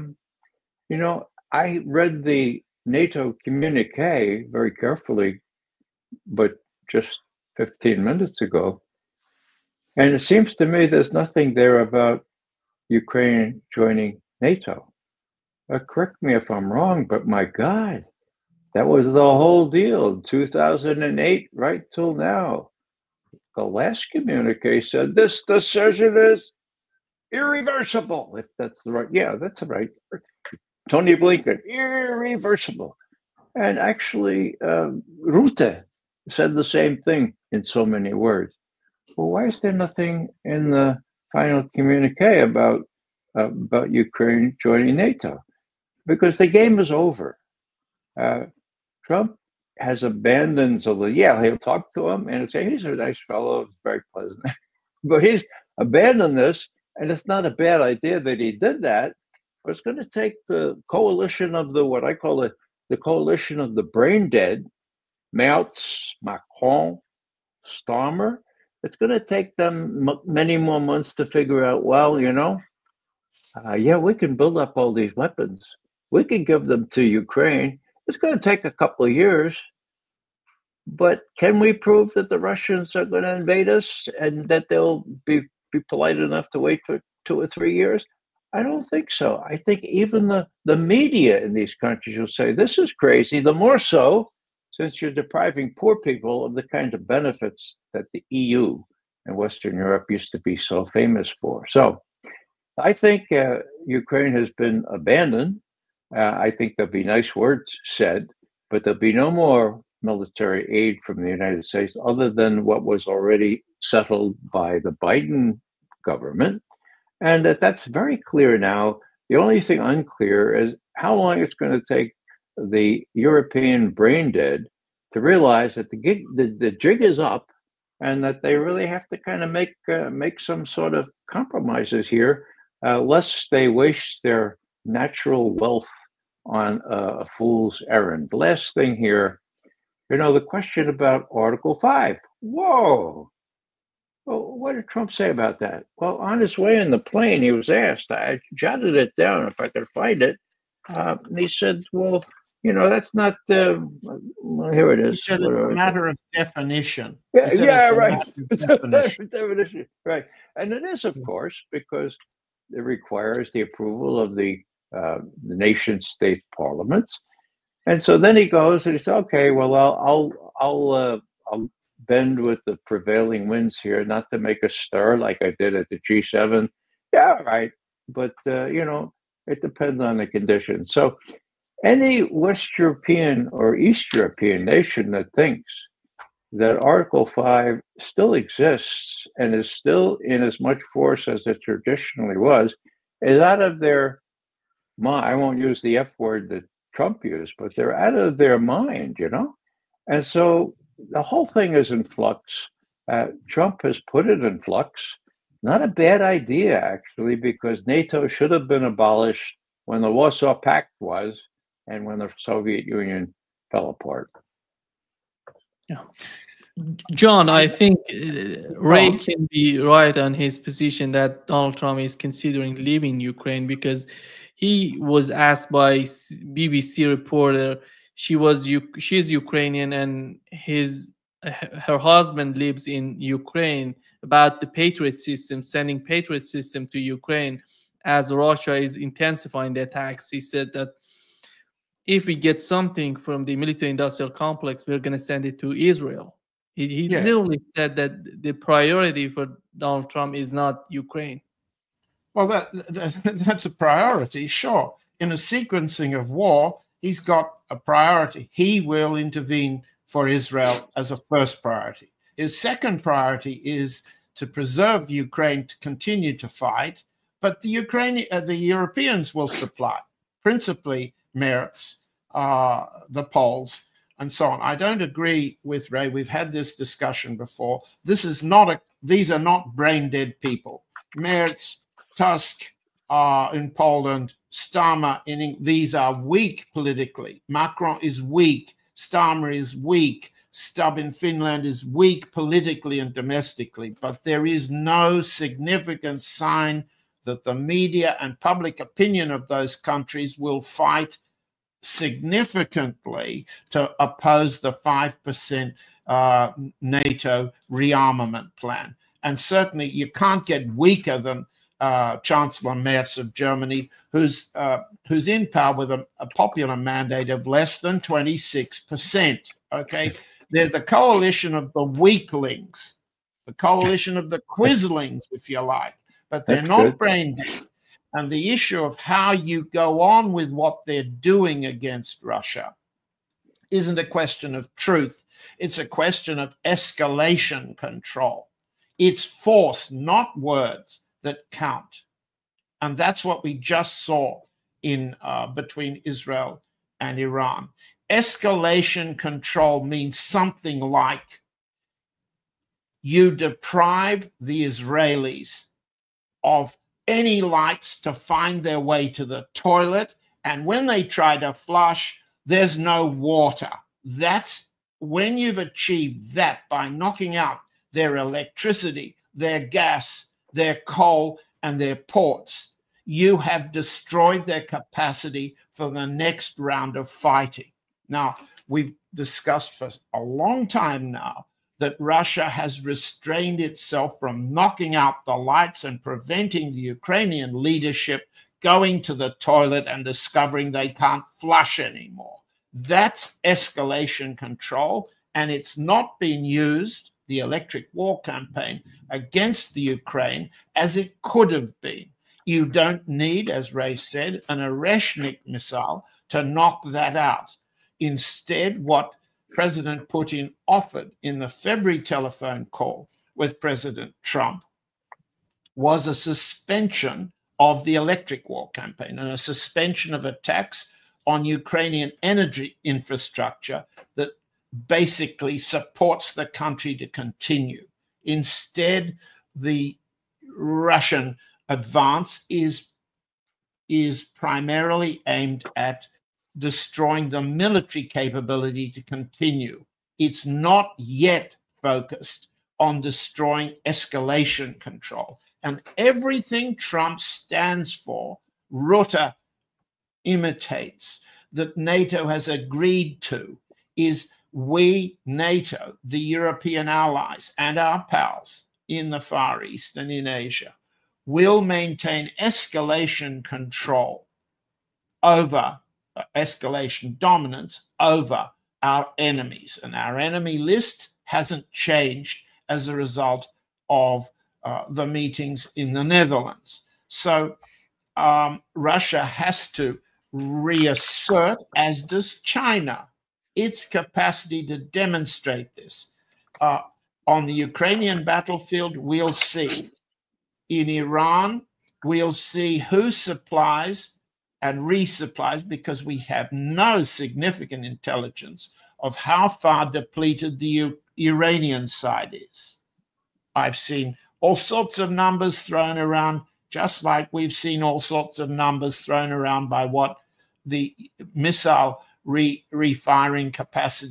I read the NATO communique very carefully, but just 15 minutes ago. And it seems to me there's nothing there about Ukraine joining NATO. Correct me if I'm wrong, but my God, that was the whole deal, 2008 right till now. The last communique said this decision is irreversible, if that's the right, yeah, that's the right. Tony Blinken, irreversible. And actually, Rutte said the same thing in so many words. Well, why is there nothing in the final communique about Ukraine joining NATO? Because the game is over. Trump has abandoned Zelensky. He'll talk to him and say he's a nice fellow, very pleasant. But he's abandoned this, and it's not a bad idea that he did that. But it's going to take the coalition of what I call the coalition of the brain dead, Merz, Macron, Starmer. It's going to take them many more months to figure out, well, we can build up all these weapons. We can give them to Ukraine. It's going to take a couple of years. But can we prove that the Russians are going to invade us and that they'll be polite enough to wait for 2 or 3 years? I don't think so. I think even the media in these countries will say, this is crazy, the more so since you're depriving poor people of the kind of benefits that the EU and Western Europe used to be so famous for. So I think Ukraine has been abandoned. I think there'll be nice words said, but there'll be no more military aid from the United States other than what was already settled by the Biden government. And that's very clear now. The only thing unclear is how long it's going to take the European brain dead to realize that the jig is up and that they really have to kind of make some sort of compromises here, lest they waste their natural wealth on a fool's errand. Last thing here, the question about Article 5. Whoa! Well, what did Trump say about that? Well, on his way in the plane, he was asked, I jotted it down if I could find it. And he said, well, that's not, here it is. He said it's a matter of definition. Yeah, right. Definition. Right. And it is, of course, because it requires the approval of the nation state parliaments. And so then he goes and he says, okay, well, I'll bend with the prevailing winds here, not to make a stir like I did at the G7. Yeah, right. But, it depends on the conditions. So any West European or East European nation that thinks that Article 5 still exists and is still in as much force as it traditionally was is out of their mind. I won't use the F word that Trump used, but they're out of their mind, And so the whole thing is in flux. Trump has put it in flux. Not a bad idea, actually, because NATO should have been abolished when the Warsaw Pact was and when the Soviet Union fell apart. Yeah. John, I think Ray can be right on his position that Donald Trump is considering leaving Ukraine, because he was asked by BBC reporter, she's Ukrainian and her husband lives in Ukraine, about the Patriot system, sending Patriot system to Ukraine as Russia is intensifying the attacks. He said that if we get something from the military industrial complex, we're going to send it to Israel. He literally said that the priority for Donald Trump is not Ukraine. Well, that's a priority, sure. In a sequencing of war, he's got a priority. He will intervene for Israel as a first priority. His second priority is to preserve Ukraine to continue to fight, but the Europeans will supply, principally Merz, the Poles, and so on. I don't agree with Ray. We've had this discussion before. These are not brain dead people. Merz, Tusk in Poland, Starmer these are weak politically. Macron is weak. Starmer is weak. Stubb in Finland is weak politically and domestically. But there is no significant sign that the media and public opinion of those countries will fight significantly to oppose the 5% NATO rearmament plan. And certainly you can't get weaker than Chancellor Merz of Germany, who's in power with a popular mandate of less than 26%. Okay, they're the coalition of the weaklings, the coalition of the quislings, if you like, but they're not brain dead. And the issue of how you go on with what they're doing against Russia isn't a question of truth. It's a question of escalation control. It's force, not words, that count. And that's what we just saw in between Israel and Iran. Escalation control means something like you deprive the Israelis of any lights to find their way to the toilet, and when they try to flush, there's no water. That's when you've achieved that by knocking out their electricity, their gas, their coal, and their ports, you have destroyed their capacity for the next round of fighting. Now, we've discussed for a long time now that Russia has restrained itself from knocking out the lights and preventing the Ukrainian leadership going to the toilet and discovering they can't flush anymore. That's escalation control, and it's not been used, the electric war campaign, against the Ukraine as it could have been. You don't need, as Ray said, an Oreshnik missile to knock that out. Instead, what President Putin offered in the February telephone call with President Trump was a suspension of the electric war campaign and a suspension of attacks on Ukrainian energy infrastructure that basically supports the country to continue. Instead, the Russian advance is primarily aimed at destroying the military capability to continue. It's not yet focused on destroying escalation control. And everything Trump stands for, Rutte imitates, that NATO has agreed to, is we, NATO, the European allies and our pals in the Far East and in Asia, will maintain escalation control over escalation dominance over our enemies. And our enemy list hasn't changed as a result of the meetings in the Netherlands. So Russia has to reassert, as does China, its capacity to demonstrate this. On the Ukrainian battlefield, we'll see. In Iran, we'll see who supplies and resupplies, because we have no significant intelligence of how far depleted the Iranian side is. I've seen all sorts of numbers thrown around, just like we've seen all sorts of numbers thrown around by what the missile refiring capacity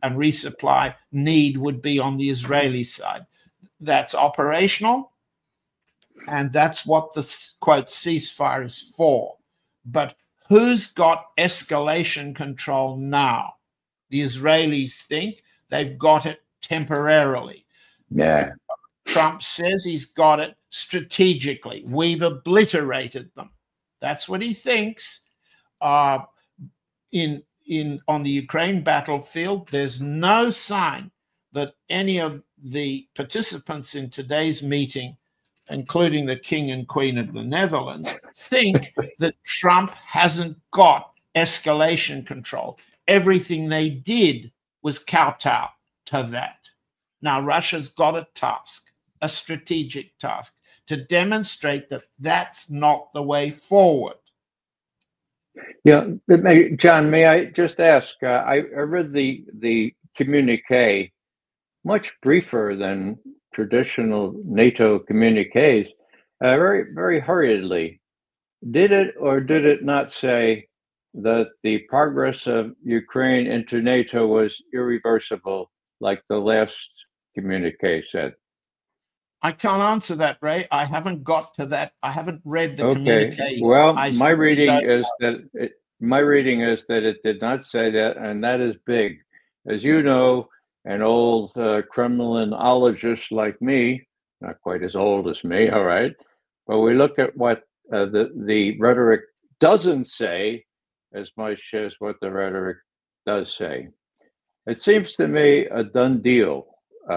and resupply need would be on the Israeli side. That's operational, and that's what the, quote, ceasefire is for. But who's got escalation control now? The Israelis think they've got it temporarily. Yeah. Trump says he's got it strategically. We've obliterated them. That's what he thinks. On the Ukraine battlefield, there's no sign that any of the participants in today's meeting, including the King and Queen of the Netherlands, think that Trump hasn't got escalation control. Everything they did was kowtow to that. Now, Russia's got a task, a strategic task, to demonstrate that that's not the way forward. Yeah, John, may I just ask? I read the communique, much briefer than traditional NATO communiques, very, very hurriedly. Did it or did it not say that the progress of Ukraine into NATO was irreversible, like the last communique said? I can't answer that, Ray. I haven't got to that. I haven't read the Okay. communique. Well, my reading is that it did not say that, and that is big. As you know, an old Kremlinologist like me, not quite as old as me, all right, but we look at what the rhetoric doesn't say as much as what the rhetoric does say. It seems to me a done deal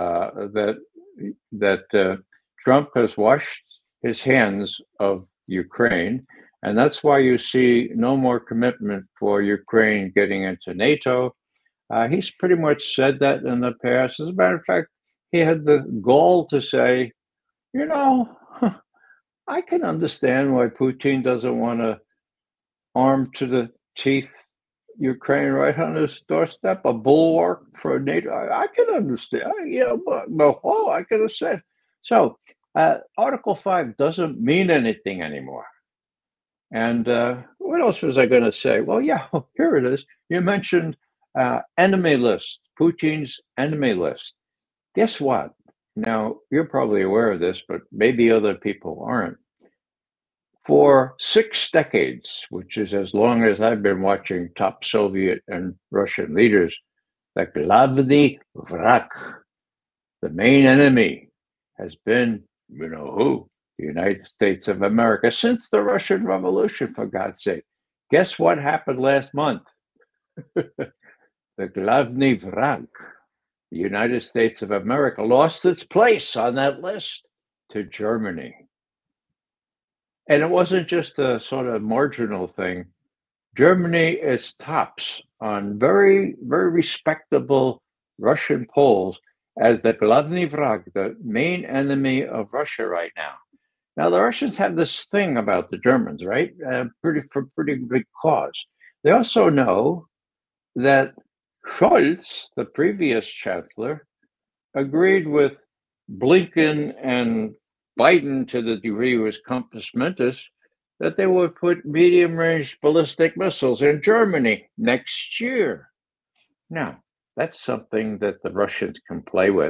that Trump has washed his hands of Ukraine, and that's why you see no more commitment for Ukraine getting into NATO. He's pretty much said that in the past. As a matter of fact, he had the gall to say, you know, I can understand why Putin doesn't want to arm to the teeth Ukraine right on his doorstep, a bulwark for NATO. I can understand, but I could have said. So Article 5 doesn't mean anything anymore. And what else was I going to say? Well, yeah, here it is. You mentioned enemy list, Putin's enemy list. Guess what? Now, you're probably aware of this, but maybe other people aren't. For 6 decades, which is as long as I've been watching top Soviet and Russian leaders, the Glavny Vrak, the main enemy, has been, you know who? The United States of America, since the Russian Revolution, for God's sake. Guess what happened last month? The Glavny Vrak, the United States of America, lost its place on that list to Germany. And it wasn't just a sort of marginal thing. Germany is tops on very, very respectable Russian polls as the Glavny Vrak, the main enemy of Russia right now. Now, the Russians have this thing about the Germans, right? For pretty big cause. They also know that Scholz, the previous chancellor, agreed with Blinken and Biden to the degree it was compass mentis, that they would put medium-range ballistic missiles in Germany next year. Now, that's something that the Russians can play with.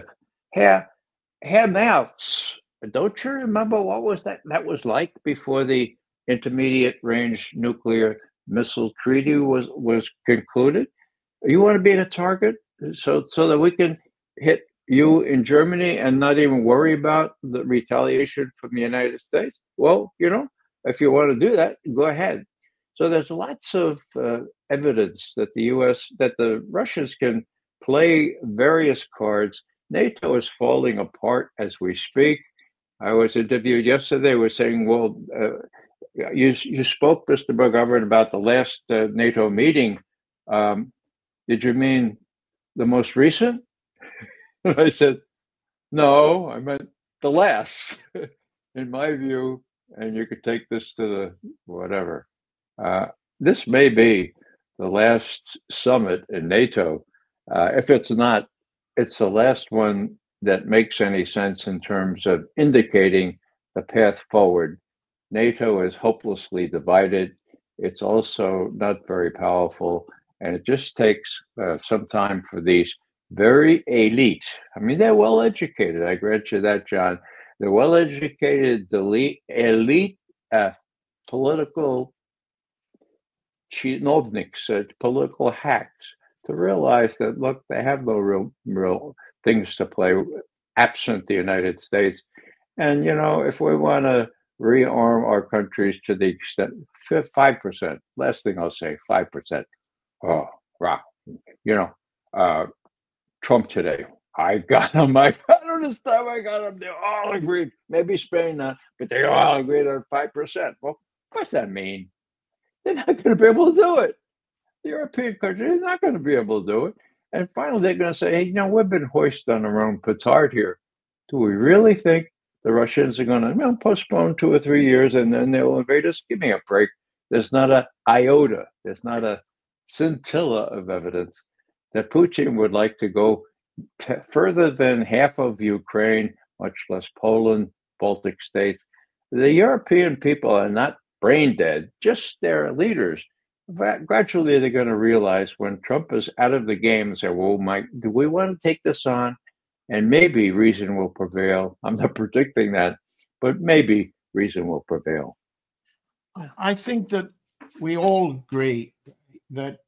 Handouts. Don't you remember what was that was like before the intermediate range nuclear missile treaty was concluded? You want to be a target so that we can hit you in Germany and not even worry about the retaliation from the United States? Well, if you want to do that, go ahead. So there's lots of evidence that the Russians can play various cards. NATO is falling apart as we speak. I was interviewed yesterday. We're saying, well, you spoke, Mr. McGovern, about the last NATO meeting. Did you mean the most recent? I said, no, I meant the last, in my view, and you could take this to the whatever. This may be the last summit in NATO. If it's not, it's the last one that makes any sense in terms of indicating the path forward. NATO is hopelessly divided. It's also not very powerful, and it just takes some time for these very elite. I mean, they're well educated. I grant you that, John. They're well educated, elite political chinovniks, political hacks, to realize that, look, they have no real things to play absent the United States. And, you know, if we want to rearm our countries to the extent 5%, last thing I'll say, 5%. Oh, wow. You know, Trump today, I got him. I got him this time. I got him. They all agreed. Maybe Spain not, but they all agreed on 5%. Well, what's that mean? They're not going to be able to do it. The European countries are not going to be able to do it. And finally, they're going to say, hey, you know, we've been hoisted on our own petard here. Do we really think the Russians are going to postpone 2 or 3 years and then they'll invade us? Give me a break. There's not an iota. There's not a scintilla of evidence that Putin would like to go further than half of Ukraine, much less Poland, Baltic states. The European people are not brain dead, just their leaders. Gradually, they're going to realize when Trump is out of the game and say, well, Mike, do we want to take this on? And maybe reason will prevail. I'm not predicting that, but maybe reason will prevail. I think that we all agree that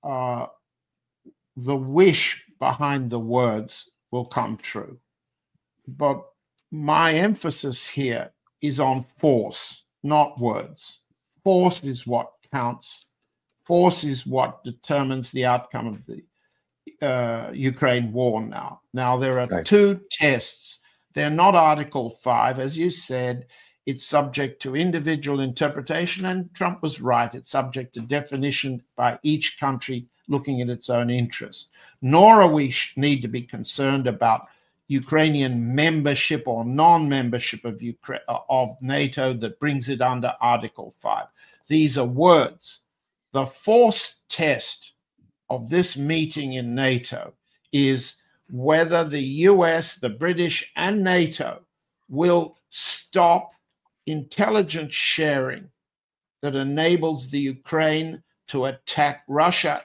the wish behind the words will come true. But my emphasis here is on force, not words. Force is what counts. Force is what determines the outcome of the Ukraine war now. Now, there are two tests. They're not Article 5. As you said, it's subject to individual interpretation, and Trump was right. It's subject to definition by each country looking at its own interest. Nor are we need to be concerned about Ukrainian membership or non-membership of NATO that brings it under Article 5. These are words. The force test of this meeting in NATO is whether the US, the British, and NATO will stop intelligence sharing that enables the Ukraine to attack Russia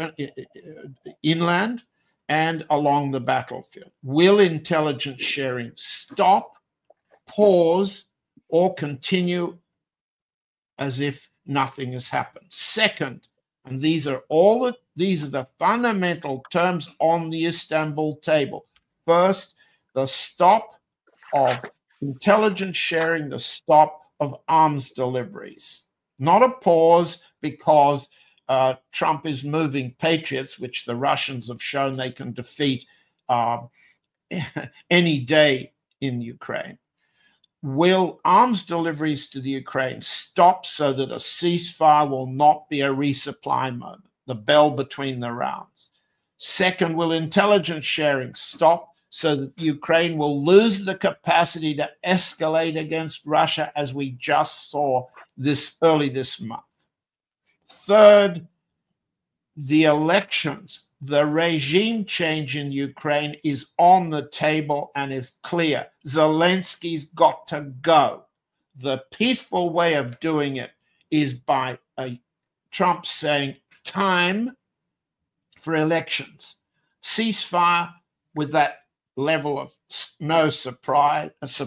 inland and along the battlefield. Will intelligence sharing stop, pause, or continue as if nothing has happened? Second, and these are the fundamental terms on the Istanbul table. First, the stop of intelligence sharing, the stop of arms deliveries. Not a pause because Trump is moving patriots, which the Russians have shown they can defeat any day in Ukraine. Will arms deliveries to the Ukraine stop so that a ceasefire will not be a resupply moment, the bell between the rounds? Second, will intelligence sharing stop so that Ukraine will lose the capacity to escalate against Russia, as we just saw early this month? Third, the elections, the regime change in Ukraine is on the table and is clear. Zelensky's got to go. The peaceful way of doing it is by Trump saying time for elections. Ceasefire with that level of no supply.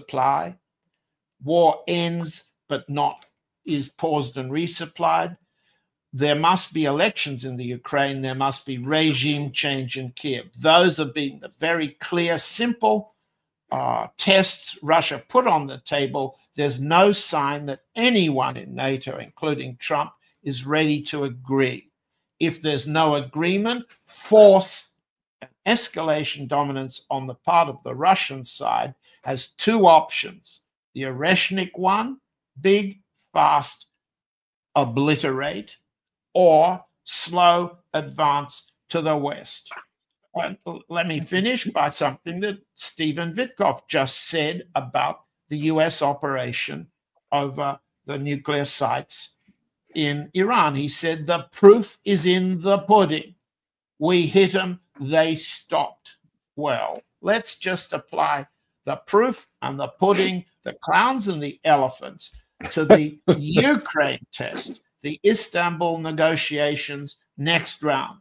War ends, but not is paused and resupplied. There must be elections in the Ukraine. There must be regime change in Kiev. Those have been the very clear, simple tests Russia put on the table. There's no sign that anyone in NATO, including Trump, is ready to agree. If there's no agreement, force and escalation dominance on the part of the Russian side has two options. The Oreshnik one, big, fast, obliterate, or slow advance to the West. And let me finish by something that Stephen Witkoff just said about the US operation over the nuclear sites in Iran. He said, the proof is in the pudding. We hit them, they stopped. Well, let's just apply the proof and the pudding, the clowns and the elephants, to the Ukraine test, the Istanbul negotiations next round.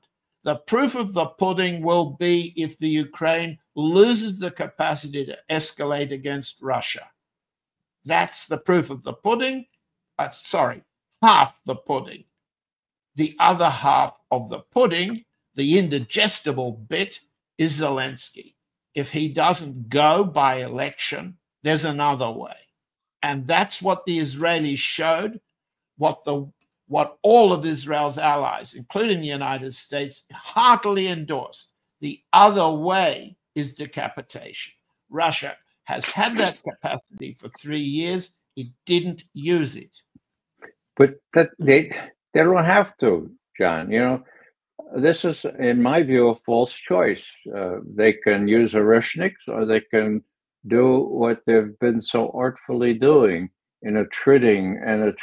The proof of the pudding will be if the Ukraine loses the capacity to escalate against Russia. That's the proof of the pudding. Sorry, half the pudding. The other half of the pudding, the indigestible bit, is Zelensky. If he doesn't go by election, there's another way. And that's what the Israelis showed, what all of Israel's allies, including the United States, heartily endorsed. The other way is decapitation. Russia has had that capacity for 3 years. It didn't use it. But they don't have to, John. You know, this is, in my view, a false choice. They can use Oreshniks, or they can do what they've been so artfully doing in attriting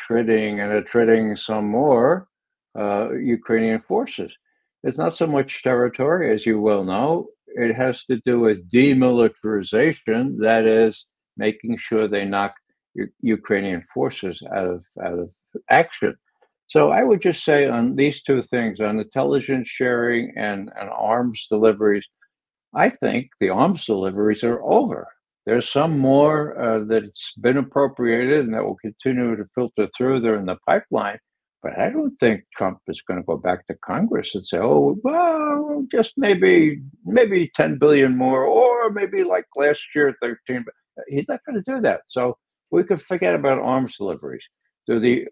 some more Ukrainian forces. It's not so much territory, as you well know. It has to do with demilitarization, that is, making sure they knock Ukrainian forces out of action. So I would just say on these two things, on intelligence sharing and arms deliveries, I think the arms deliveries are over. There's some more that's been appropriated and that will continue to filter through. They're in the pipeline. But I don't think Trump is going to go back to Congress and say, oh, well, just maybe 10 billion more, or maybe like last year, 13. But he's not going to do that. So we could forget about arms deliveries. Do the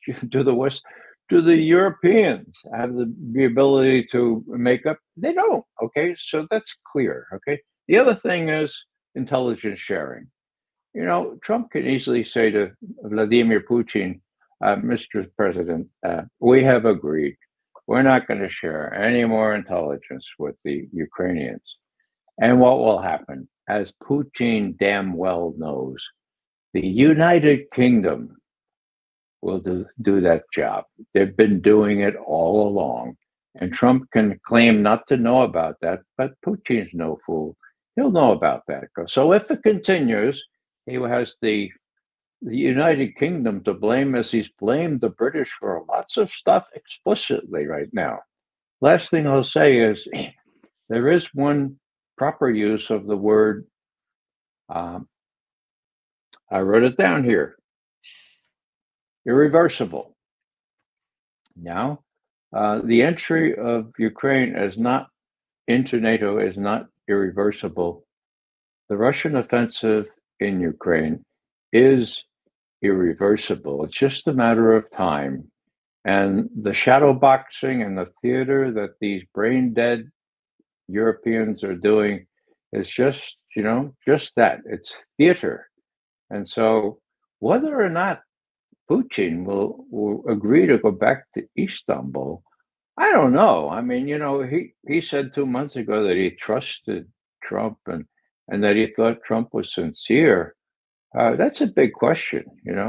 Europeans have the ability to make up? They don't. Okay, so that's clear. Okay. The other thing is intelligence sharing. You know, Trump can easily say to Vladimir Putin, Mr. President, we have agreed we're not going to share any more intelligence with the Ukrainians. And what will happen, as Putin damn well knows, the United Kingdom will do that job. They've been doing it all along. And Trump can claim not to know about that, but Putin's no fool. He'll know about that. So if it continues, he has the United Kingdom to blame, as he's blamed the British for lots of stuff explicitly right now. Last thing I'll say is there is one proper use of the word, I wrote it down here, irreversible. Now, the entry of Ukraine into NATO is not irreversible. The Russian offensive in Ukraine is irreversible. It's just a matter of time. And the shadow boxing and the theater that these brain dead Europeans are doing is just that. It's theater. And so whether or not Putin will agree to go back to Istanbul, I don't know. I mean, he said 2 months ago that he trusted Trump and that he thought Trump was sincere. That's a big question,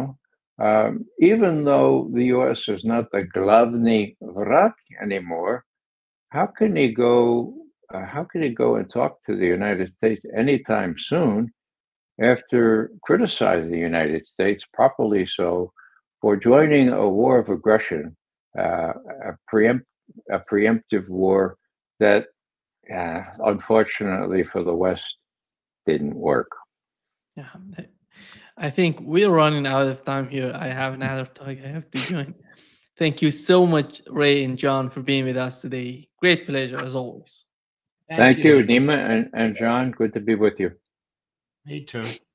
even though the U.S. is not the glavny vrak anymore, how can he go and talk to the United States anytime soon after criticizing the United States, properly so, for joining a war of aggression, a preemptive war that, unfortunately for the West, didn't work. Yeah, I think we're running out of time here. I have another talk I have to join. Thank you so much, Ray and John, for being with us today. Great pleasure, as always. Thank you, Nima and John. Good to be with you. Me too.